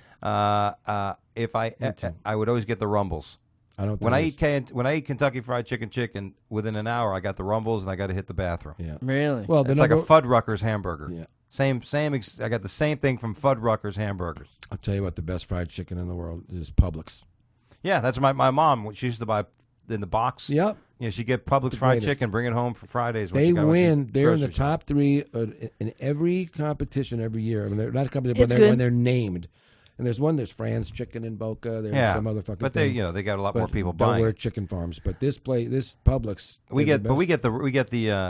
S2: If I would always get the Rumbles.
S3: I don't.
S2: When I eat Kentucky Fried Chicken, within an hour I got the Rumbles and I got to hit the bathroom.
S3: Yeah.
S4: Really?
S3: Well,
S2: It's like a Fuddruckers hamburger.
S3: Yeah.
S2: I got the same thing from Fuddruckers hamburgers.
S3: I'll tell you what, the best fried chicken in the world is Publix.
S2: Yeah, that's my mom. She used to buy in the box.
S3: Yep.
S2: You know, she'd get Publix
S3: The
S2: fried
S3: greatest.
S2: chicken, bring it home for Fridays. When
S3: They
S2: she got
S3: win. They're in the
S2: groceries.
S3: top 3 in every competition every year. I mean, they're not a competition,
S4: It's
S3: but
S4: good.
S3: when they're named. And there's Fran's Chicken in Boca. There's
S2: Yeah,
S3: some other fucking
S2: but
S3: thing.
S2: they got a lot more people
S3: Delaware
S2: buying.
S3: chicken farms. But this Publix.
S2: We
S3: they're
S2: get,
S3: the
S2: but we
S3: best.
S2: get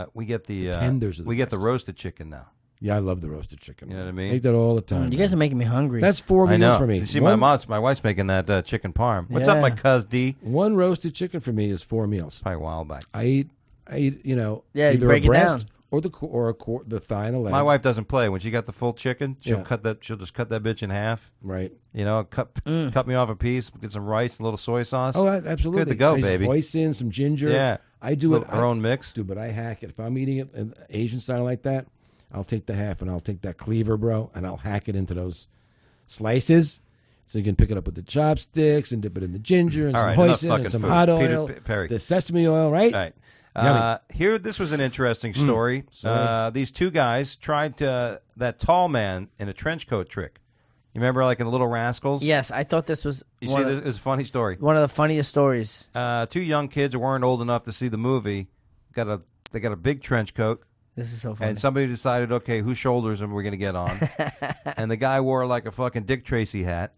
S2: the
S3: tenders are the
S2: we get the
S3: best.
S2: roasted chicken now.
S3: Yeah, I love the roasted chicken.
S2: You know what I mean?
S3: I eat that all the time.
S4: You guys are making me hungry.
S3: That's 4
S2: I
S3: meals
S2: know.
S3: for me.
S2: You see,
S3: One-
S2: my wife's making that chicken parm. What's up,
S4: Yeah.
S2: my cuz D?
S3: One roasted chicken for me is 4 meals.
S2: Probably a while back.
S3: I eat
S4: Yeah, you
S3: either
S4: break
S3: a
S4: it
S3: breast
S4: down.
S3: or the thigh and the leg.
S2: My wife doesn't play. When she got the full chicken, she'll
S3: Yeah.
S2: She'll just cut that bitch in half.
S3: Right.
S2: You know, cut me off a piece, get some rice, a little soy sauce.
S3: Oh, absolutely.
S2: Good to go,
S3: I
S2: baby.
S3: Hoisin, some ginger.
S2: Yeah.
S3: I do it.
S2: Our own mix.
S3: Dude, but I hack it. If I'm eating it in Asian style like that, I'll take the half and I'll take that cleaver, bro, and I'll hack it into those slices. So you can pick it up with the chopsticks and dip it in the ginger and
S2: All
S3: some
S2: right, enough
S3: hoisin
S2: fucking
S3: and some
S2: food.
S3: hot
S2: Peter
S3: oil,
S2: Perry.
S3: the sesame oil, right?
S2: All right.
S3: Yummy.
S2: Here, this was an interesting story.
S3: Sorry.
S2: These two guys tried that tall man in a trench coat trick. You remember, like in Little Rascals?
S4: Yes, I thought this was
S2: You see, this is a funny story.
S4: one of the funniest stories.
S2: Two young kids who weren't old enough to see the movie they got a big trench coat,
S4: This is so funny.
S2: and somebody decided, okay, whose shoulders are we going to get on? And the guy wore like a fucking Dick Tracy hat,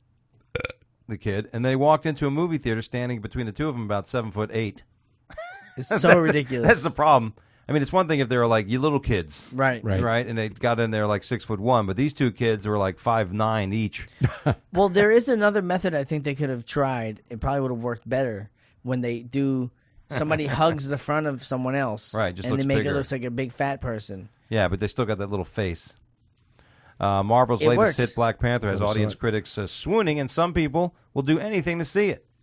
S2: the kid, and they walked into a movie theater standing between the two of them about 7'8".
S4: It's so ridiculous.
S2: That's the problem. I mean, it's one thing if they were like you little kids,
S4: right.
S3: Right.
S2: and they got in there like 6'1", but these two kids were like 5'9" each.
S4: Well, there is another method I think they could have tried. It probably would have worked better when they do. Somebody hugs the front of someone else,
S2: Right, just
S4: and
S2: looks
S4: they make
S2: bigger.
S4: it look like a big fat person.
S2: Yeah, but they still got that little face. Marvel's
S4: It
S2: latest
S4: works.
S2: hit, Black Panther, has
S3: Never saw
S2: audience
S3: it.
S2: critics swooning, and some people will do anything to see it.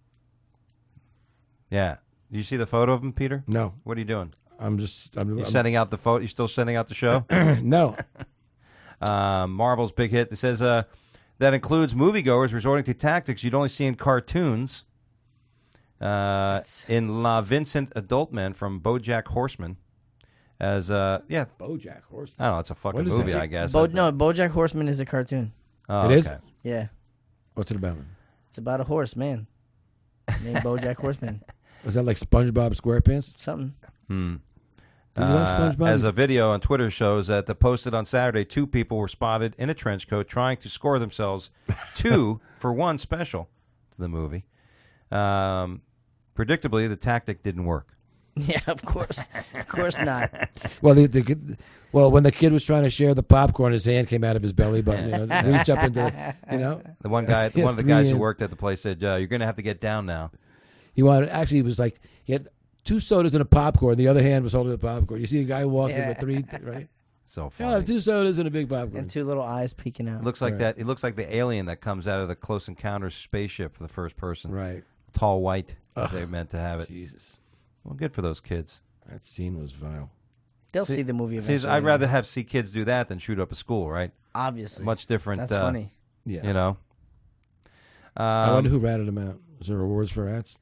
S2: Yeah. Do you see the photo of him, Peter?
S3: No,
S2: What are you doing?
S3: I'm
S2: You sending out the photo? You still sending out the show?
S3: no.
S2: Marvel's big hit. It says that includes moviegoers resorting to tactics you'd only see in cartoons. In La Vincent Adult Men from BoJack Horseman. As
S3: BoJack Horseman.
S2: I don't know, it's a fucking
S3: What is
S2: movie,
S3: it?
S2: I guess.
S4: No, BoJack Horseman is a cartoon.
S2: Oh,
S3: It is?
S2: okay.
S4: Yeah,
S3: What's it about?
S4: it's about a horse man named BoJack Horseman.
S3: Was that like SpongeBob SquarePants?
S4: Something.
S3: Do you like SpongeBob?
S2: As a video on Twitter shows that posted on Saturday, 2 people were spotted in a trench coat trying to score themselves 2 for 1 special to the movie. Predictably, the tactic didn't work.
S4: Yeah, of course not.
S3: Well, when the kid was trying to share the popcorn, his hand came out of his belly button. Reach up into,
S2: The one guy,
S3: Yeah,
S2: one of the
S3: 3
S2: guys who
S3: hands.
S2: worked at the place said, "You're going to have to get down now."
S3: He was like, he had 2 sodas and a popcorn. The other hand was holding the popcorn. You see a guy walking
S4: Yeah.
S3: with 3, right?
S2: So
S3: Yeah,
S2: funny.
S3: 2 sodas and a big popcorn.
S4: And 2 little eyes peeking out.
S2: It looks like
S3: Right.
S2: that. It looks like the alien that comes out of the Close Encounters spaceship for the first person.
S3: Right.
S2: Tall, white. As they meant to have it.
S3: Jesus.
S2: Well, good for those kids.
S3: That scene was vile.
S4: They'll see the movie
S2: See,
S4: eventually.
S2: I'd rather see kids do that than shoot up a school, right?
S4: Obviously.
S2: Much different.
S4: That's funny.
S3: Yeah.
S2: You know.
S3: I wonder who ratted him out. Is there awards for rats?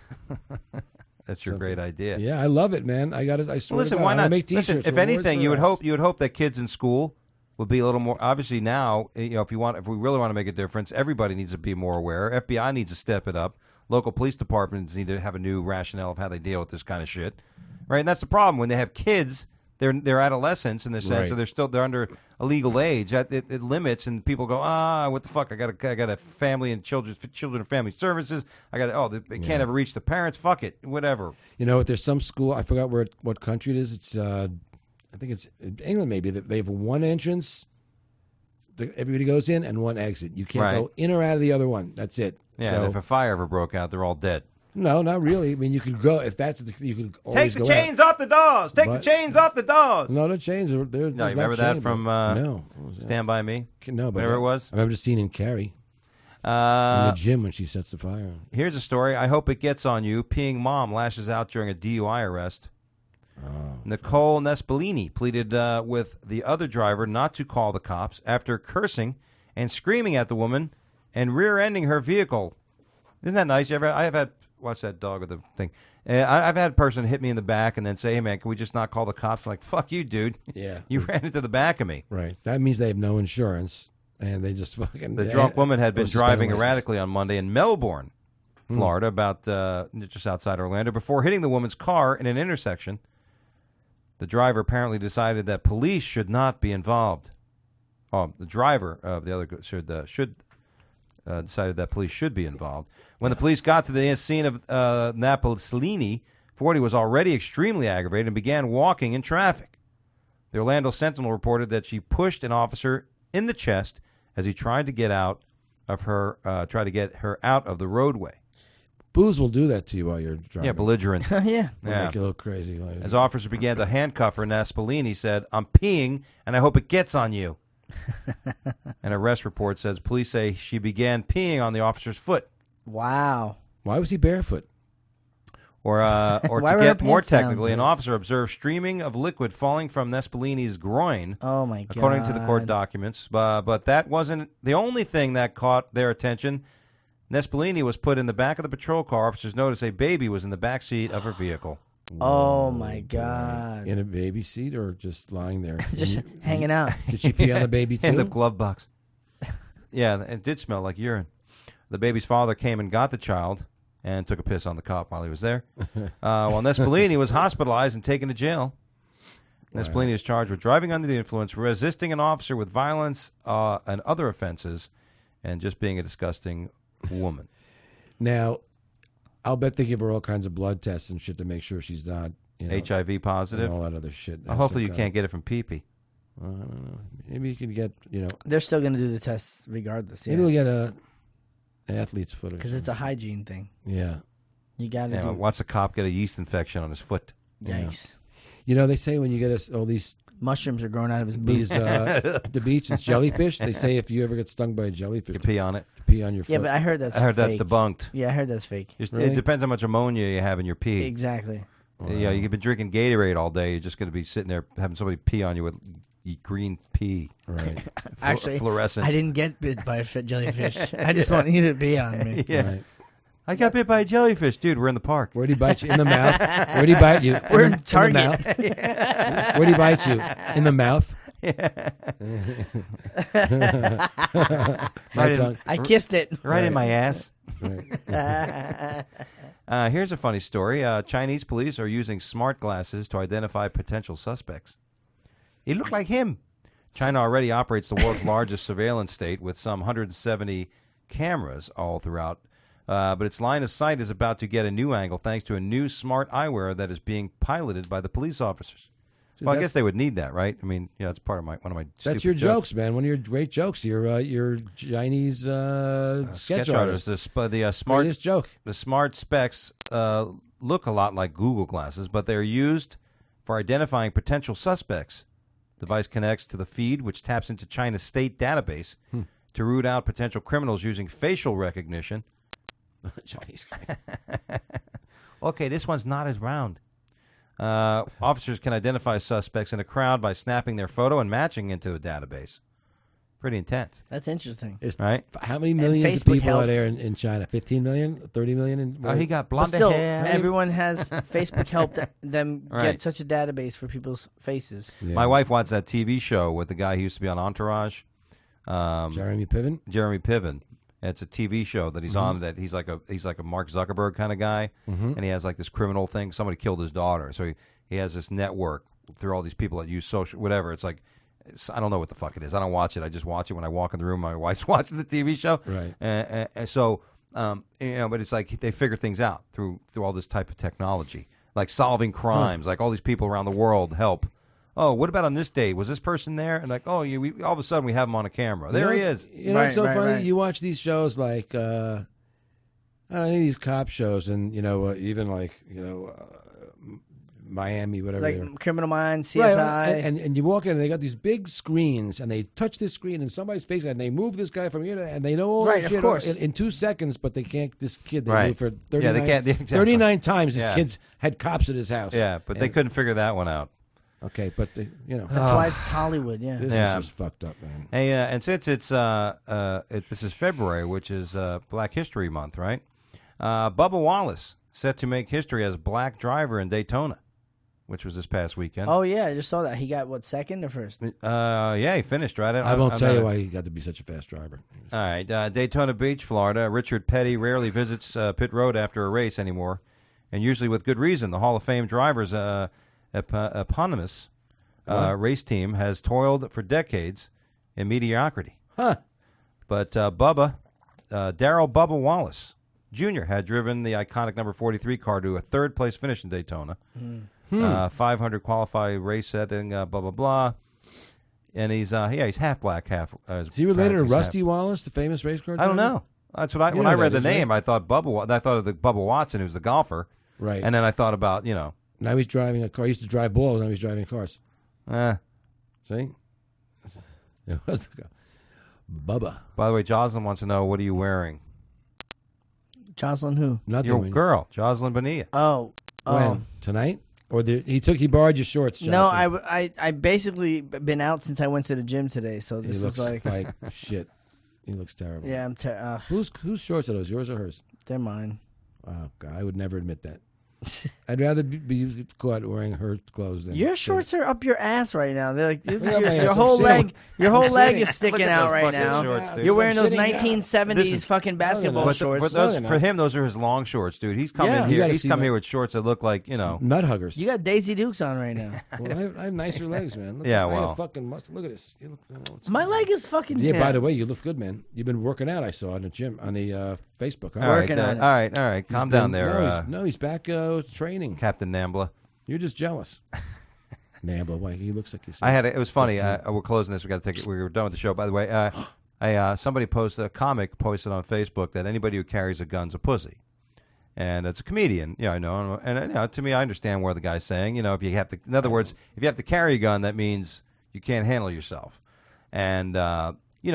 S2: That's your great idea.
S3: Yeah, I love it, man. I swear
S2: Well,
S3: to
S2: listen,
S3: God,
S2: why
S3: I'm gonna
S2: not?
S3: make
S2: Listen,
S3: T-shirts.
S2: if
S3: awards
S2: anything,
S3: for
S2: you would
S3: rats.
S2: hope that kids in school would be a little more. Obviously, now if we really want to make a difference, everybody needs to be more aware. FBI needs to step it up. Local police departments need to have a new rationale of how they deal with this kind of shit, right? And that's the problem when they have kids. They're adolescents in the sense,
S3: Right.
S2: so they're under a legal age. It limits, and people go, what the fuck? I got a family and children and family services. They can't ever reach the parents. Fuck it, whatever.
S3: You know, there's some school. I forgot what country it is. It's I think it's England. Maybe they have 1 entrance. Everybody goes in and 1 exit. You can't
S2: Right.
S3: go in or out of the other one. That's it.
S2: Yeah,
S3: So,
S2: and if a fire ever broke out, they're all dead.
S3: No, not really. I mean, you could go if that's you can
S2: Take
S3: always
S2: the
S3: go
S2: chains off the doors. Take the
S3: But-
S2: chains off the doors.
S3: out. No, the chains are there.
S2: No, you remember that from
S3: no? What was that?
S2: Stand By Me?
S3: No, but
S2: Whatever it was.
S3: I remember the scene in Carrie in the
S2: Uh,
S3: gym when she sets the fire on.
S2: here's a story. I hope it gets on you. Peeing mom lashes out during a DUI arrest. Nicole Nespolini pleaded with the other driver not to call the cops after cursing and screaming at the woman and rear-ending her vehicle. Isn't that nice? I have had watch that dog with the thing. I've had a person hit me in the back and then say, "Hey man, can we just not call the cops?" I'm like, "Fuck you, dude.
S3: Yeah.
S2: You ran into the back of me."
S3: Right. That means they have no insurance, and they just fucking.
S2: The drunk woman had been
S3: or suspended
S2: driving
S3: license.
S2: erratically on Monday in Melbourne, Florida, about just outside Orlando, before hitting the woman's car in an intersection. The driver apparently decided that police should not be involved. Oh, the driver of the other decided that police should be involved. When the police got to the scene of Napolini, 40 was already extremely aggravated and began walking in traffic. The Orlando Sentinel reported that she pushed an officer in the chest as he tried to get out of her, out of the roadway.
S3: Booze will do that to you while you're driving.
S2: Yeah, belligerent.
S4: yeah.
S3: It'll
S2: Yeah.
S3: make you a little crazy. Like,
S2: As officers began to handcuff her, Naspolini said, "I'm peeing, and I hope it gets on you." An arrest report says police say she began peeing on the officer's foot.
S4: Wow.
S3: why was he barefoot?
S2: Or
S4: Why
S2: to
S4: were her
S2: get more
S4: pants down?
S2: technically, an officer observed streaming of liquid falling from Nespolini's groin,
S4: Oh my god.
S2: according to the court documents. But that wasn't the only thing that caught their attention. Nespolini was put in the back of the patrol car. Officers noticed a baby was in the back seat of her vehicle.
S4: Oh my god.
S3: In a baby seat or just lying there?
S4: Just hanging out.
S3: Did she pee on the baby too?
S2: In the glove box. Yeah, it did smell like urine. The baby's father came and got the child and took a piss on the cop while he was there. While Nespolini was hospitalized and taken to jail. Nespolini is charged with driving under the influence, resisting an officer with violence and other offenses, and just being a disgusting woman.
S3: Now, I'll bet they give her all kinds of blood tests and shit to make sure she's not
S2: HIV positive.
S3: and all that other shit.
S2: Hopefully you can't get it from pee-pee.
S3: I don't know. Maybe you can get
S4: They're still going to do the tests regardless.
S3: maybe
S4: Yeah.
S3: we'll get a athlete's foot or
S4: Because it's a
S3: something.
S4: hygiene thing.
S3: Yeah.
S4: You got to
S2: Yeah,
S4: do.
S2: watch the cop get a yeast infection on his foot.
S4: Yikes.
S3: They say when you get all these
S4: Mushrooms are growing out of his boot.
S3: the beach, it's jellyfish. They say if you ever get stung by a jellyfish,
S2: You pee on it.
S3: pee on your foot.
S4: Yeah, but I heard that's
S2: I heard
S4: fake.
S2: that's debunked.
S4: Yeah, I heard that's fake.
S3: Really?
S2: It depends how much ammonia you have in your pee.
S4: Exactly.
S2: Yeah, you've been drinking Gatorade all day. You're just going to be sitting there having somebody pee on you with green pee.
S3: Right.
S4: Actually,
S2: fluorescent.
S4: I didn't get bit by a jellyfish. I just want you to be on me.
S2: Yeah.
S3: Right.
S2: I got bit by a jellyfish, dude. We're in the park.
S3: Where'd he bite you? In the mouth? Where'd he bite you?
S4: We're
S3: in
S4: in Target.
S3: the mouth? Where'd he bite you? In the mouth? My tongue.
S4: I kissed it.
S2: Right in my ass.
S3: Right.
S2: Here's a funny story. Chinese police are using smart glasses to identify potential suspects. He looked like him. China already operates the world's largest surveillance state with some 170 cameras all throughout. But its line of sight is about to get a new angle thanks to a new smart eyewear that is being piloted by the police officers. Well, I guess they would need that, right? I mean, that's part of one of my.
S3: That's
S2: stupid
S3: your jokes, man. One of your great jokes. Your Chinese sketch artist.
S2: The smart
S3: Greatest joke.
S2: The smart specs look a lot like Google glasses, but they're used for identifying potential suspects. The device connects to the feed, which taps into China's state database to root out potential criminals using facial recognition.
S3: Chinese.
S2: Okay, this one's not as round. Officers can identify suspects in a crowd by snapping their photo and matching into a database. Pretty intense,
S4: That's interesting.
S2: right?
S3: How many millions of
S4: Facebook
S3: people are
S4: helped.
S3: there in China? 15 million? 30 million?
S2: Oh, he got
S4: But
S2: blonde
S4: still,
S2: hair.
S4: everyone has Facebook helped them
S2: Right.
S4: get such a database for people's faces.
S3: Yeah.
S2: My wife watched that TV show with the guy who used to be on Entourage,
S3: Jeremy Piven?
S2: Jeremy Piven. It's a TV show that he's on. That he's like a Mark Zuckerberg kind of guy, and he has like this criminal thing. Somebody killed his daughter, so he has this network through all these people that use social whatever. I don't know what the fuck it is. I don't watch it. I just watch it when I walk in the room. My wife's watching the TV show,
S3: Right.
S2: And so but it's like they figure things out through all this type of technology, like solving crimes. Like all these people around the world help. Oh, what about on this day? Was this person there? And like, oh, all of a sudden we have him on a camera. There he is.
S3: You know what's so
S4: Right,
S3: funny?
S4: right.
S3: You watch these shows like I don't know, any of these cop shows, and even like Miami, whatever.
S4: Like Criminal Minds, CSI.
S3: Right, and you walk in and they got these big screens and they touch this screen and somebody's face and they move this guy from here and they know all
S4: Right,
S3: this
S4: of
S3: shit
S4: course.
S3: in 2 seconds, but they can't. This kid they
S2: Right.
S3: moved for 39,
S2: Yeah, they can't- exactly.
S3: 39 times. His
S2: Yeah.
S3: kids had cops at his house.
S2: Yeah, but they couldn't figure that one out.
S3: Okay, but
S4: That's why it's Hollywood. Yeah.
S3: this
S2: Yeah.
S3: is just fucked up, man.
S2: Hey, and since it's this is February, which is Black History Month, right? Bubba Wallace set to make history as black driver in Daytona, which was this past weekend.
S4: Oh yeah, I just saw that. He got what, second or first?
S2: Yeah, he finished, right?
S3: I won't
S2: I'm
S3: tell
S2: not
S3: you
S2: a-
S3: why he got to be such a fast driver.
S2: All right, Daytona Beach, Florida. Richard Petty rarely visits pit road after a race anymore, and usually with good reason. The Hall of Fame driver's eponymous race team has toiled for decades in mediocrity.
S3: Huh.
S2: But Daryl Bubba Wallace Jr. had driven the iconic number 43 car to a third-place finish in Daytona. 500 qualified race setting, blah, blah, blah. And he's half black, half...
S3: Is he related to
S2: he's
S3: Rusty Wallace, the famous race car driver?
S2: I don't know. That's what when
S3: know
S2: I
S3: who
S2: read
S3: that
S2: the
S3: is,
S2: name,
S3: right?
S2: I thought I thought of the Bubba Watson, who's the golfer.
S3: Right.
S2: And then I thought about,
S3: Now he's driving a car. He used to drive balls, now he's driving cars. See? It was the guy. Bubba.
S2: By the way, Jocelyn wants to know, what are you wearing?
S4: Jocelyn who?
S3: Nothing.
S2: Your
S3: when-
S2: girl, Jocelyn Bonilla.
S4: Oh.
S3: When? Tonight? Or he borrowed your shorts, Jocelyn?
S4: No, I basically been out since I went to the gym today, so
S3: He
S4: this
S3: looks
S4: is like
S3: shit. He looks terrible.
S4: yeah,
S3: Whose shorts are those? Yours or hers?
S4: they're mine.
S3: Oh God, I would never admit that. I'd rather be caught wearing her clothes than
S4: Your shorts are up your ass right now. They're like
S3: Look at my
S4: your
S3: ass,
S4: whole
S3: I'm
S4: leg. Your whole
S3: I'm
S4: leg
S3: sitting.
S4: is sticking
S2: Look at
S4: out
S2: those
S4: right
S2: fucking
S4: now.
S2: shorts, dude.
S4: You're wearing
S3: I'm
S4: those
S3: sitting down.
S4: 1970s
S2: Listen,
S4: fucking basketball
S3: no,
S4: shorts.
S2: But those,
S3: Look,
S2: for him, those are his long shorts, dude. He's come
S4: Yeah.
S2: in
S3: You
S2: here.
S3: gotta
S2: He's
S3: see
S2: come
S3: my-
S2: here with shorts that look like,
S3: nut huggers.
S4: You got Daisy Dukes on right now.
S3: Well, I have nicer legs, man. Look,
S2: Yeah,
S3: I
S2: well.
S3: have fucking muscle. Look at this. You look. What's
S4: My
S3: going on?
S4: leg is fucking.
S3: Yeah. By the way, you look good, man. You've been working out. I saw on the gym on the Facebook. Huh?
S2: All right,
S4: Working on it.
S2: all right. Calm down there,
S3: No, he's back training.
S2: Captain Nambla.
S3: You're just jealous. Nambla, why he looks like he's.
S2: It was funny. We're closing this. We got to take it. We were done with the show. By the way, somebody posted a on Facebook that anybody who carries a gun's a pussy, and it's a comedian. Yeah, I know. And to me, I understand where the guy's saying. If you have to, in other words, if you have to carry a gun, that means you can't handle yourself. And I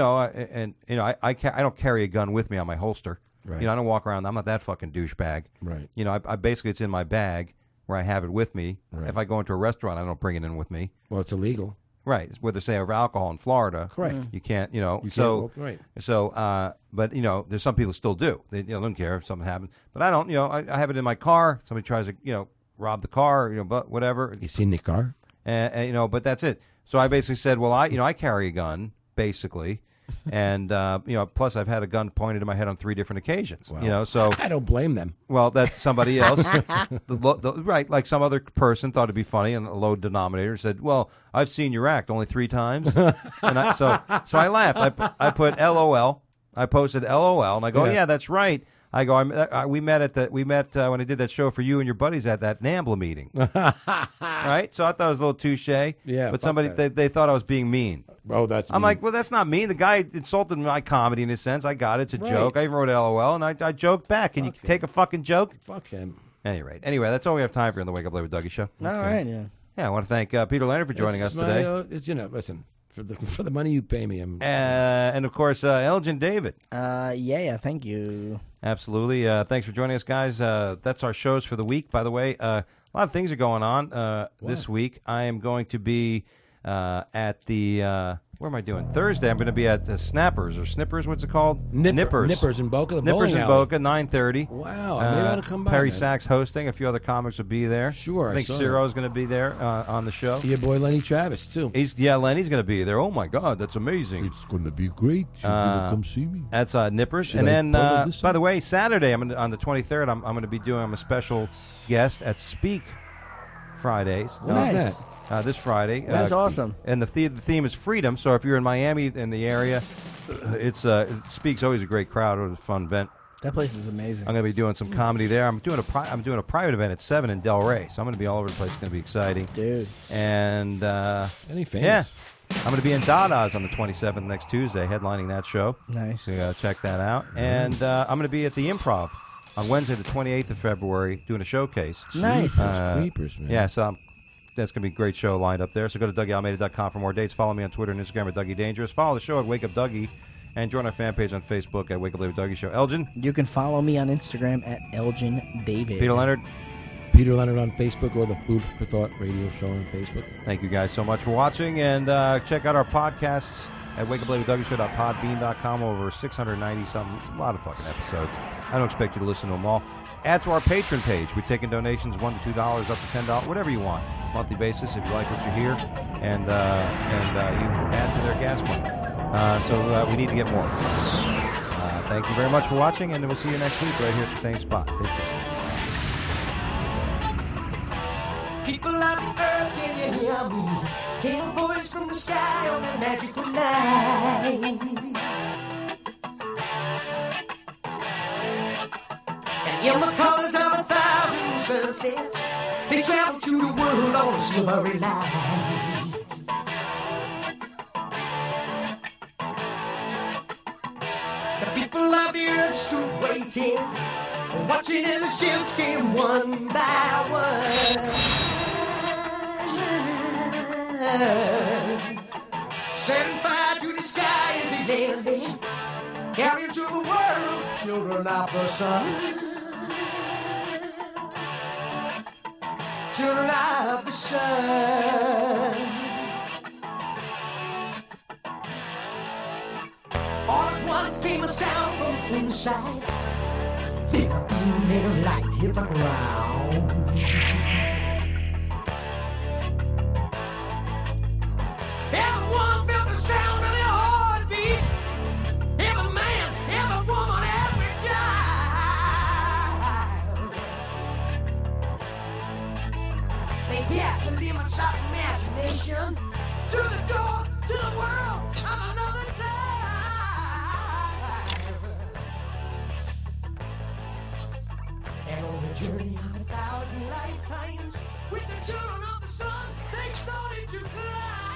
S2: don't carry a gun with me on my holster.
S3: Right.
S2: I don't walk around. I'm not that fucking douchebag.
S3: Right.
S2: I basically it's in my bag where I have it with me.
S3: Right.
S2: If I go into a restaurant, I don't bring it in with me.
S3: Well, it's illegal.
S2: Right. It's where they say of alcohol in Florida.
S3: Correct.
S2: You can't,
S3: You can't
S2: so,
S3: walk- right.
S2: So, but, there's some people who still do. They don't care if something happens. But I don't, I have it in my car. Somebody tries to, rob the car, but whatever.
S3: You seen the car?
S2: But that's it. So I basically said, well, I carry a gun, basically. And, plus I've had a gun pointed at my head on 3 different occasions, so.
S3: I don't blame them.
S2: Well, that's somebody else. Right, like some other person thought it'd be funny, and a low denominator said, well, I've seen your act only 3 times. And so I laughed. I put LOL. I posted LOL, and I go, yeah, that's right. I go, we met when I did that show for you and your buddies at that NAMBLA meeting. Right? So I thought it was a little touche.
S3: Yeah,
S2: But
S3: fuck
S2: somebody,
S3: that.
S2: they thought I was being mean.
S3: Oh, that's.
S2: I'm like, well, that's not mean. The guy insulted my comedy in a sense. I got it. It's a
S3: Right.
S2: joke. I even wrote LOL, and I joked back. Can you take a fucking joke?
S3: fuck him.
S2: Anyway, that's all we have time for on the Wake Up Late with Dougie show.
S4: All right, yeah.
S2: Yeah, I want to thank Peter Leonard for joining us today.
S3: It's listen for the money you pay me.
S2: And of course, Elgin David.
S4: Yeah, thank you.
S2: Absolutely. Thanks for joining us, guys. That's our shows for the week, by the way. A lot of things are going on this week. I am going to be at the... where am I doing? Thursday, I'm going to be at Snappers or Snippers. What's it called? Nippers.
S3: Nippers in Boca. The
S2: Nippers
S3: bowling
S2: in alley.
S3: Boca.
S2: Boca, 9:30.
S3: Wow, maybe I ought to come by.
S2: Perry
S3: then.
S2: Sachs hosting. A few other comics will be there.
S3: Sure,
S2: I think
S3: I saw
S2: Ciro's going to be there on the show.
S3: Your boy Lenny Travis too.
S2: Lenny's going to be there. Oh my God, that's amazing.
S3: It's going to be great. You're going to come see me.
S2: That's Nippers.
S3: Should
S2: and
S3: I
S2: then,
S3: borrow this
S2: by
S3: one?
S2: the way, Saturday, on the 23rd, I'm going to be I'm a special guest at Speak Fridays.
S3: When is
S4: Nice.
S3: that?
S2: This Friday.
S4: That's awesome.
S2: And the theme is freedom. So if you're in Miami, in the area, Speak's always a great crowd. It was a fun event.
S4: That place is amazing.
S2: I'm going to be doing some comedy there. I'm doing a private event at 7 in Delray. So I'm going to be all over the place. It's going to be exciting.
S4: Dude.
S2: And
S3: Any famous?
S2: yeah, I'm going to be in Dada's on the 27th next Tuesday, headlining that show.
S4: Nice.
S2: So check that out. And I'm going to be at the Improv on Wednesday, the 28th of February, doing a showcase.
S4: Nice.
S3: Creepers, man.
S2: Yeah, so that's going to be a great show lined up there. So go to DougieAlmeida.com for more dates. Follow me on Twitter and Instagram at Dougie Dangerous. Follow the show at Wake Up Dougie. And join our fan page on Facebook at Wake Up Late with Dougie Show. Elgin?
S4: You can follow me on Instagram at Elgin David.
S2: Peter Leonard?
S3: Peter Leonard on Facebook or the Food for Thought radio show on Facebook.
S2: Thank you guys so much for watching. And check out our podcasts at wakeuplatewithdougieshow.podbean.com. Over 690-something. A lot of fucking episodes. I don't expect you to listen to them all. Add to our Patreon page. We're taking donations $1 to $2, up to $10, whatever you want. Monthly basis if you like what you hear. And you can add to their gas money. So we need to get more. Thank you very much for watching, and we'll see you next week right here at the same spot. Take care.
S1: People of the earth, can you hear me? Came a voice from the sky on a magical night. And in the colors of 1,000 sunsets, they travel to the world on a silvery light. The people of the earth stood waiting, watching as the ships came one by one. Setting fire to the sky as they landed, carrying to the world children of the sun. Children of the sun. All at once came a sound from inside. Thick beam of light hit the ground. Everyone felt the sound of their heartbeat. Every man, every woman, every child. They passed the limits of imagination through the door to the world of another time. And on the journey of 1,000 lifetimes, with the children of the sun, they started to climb.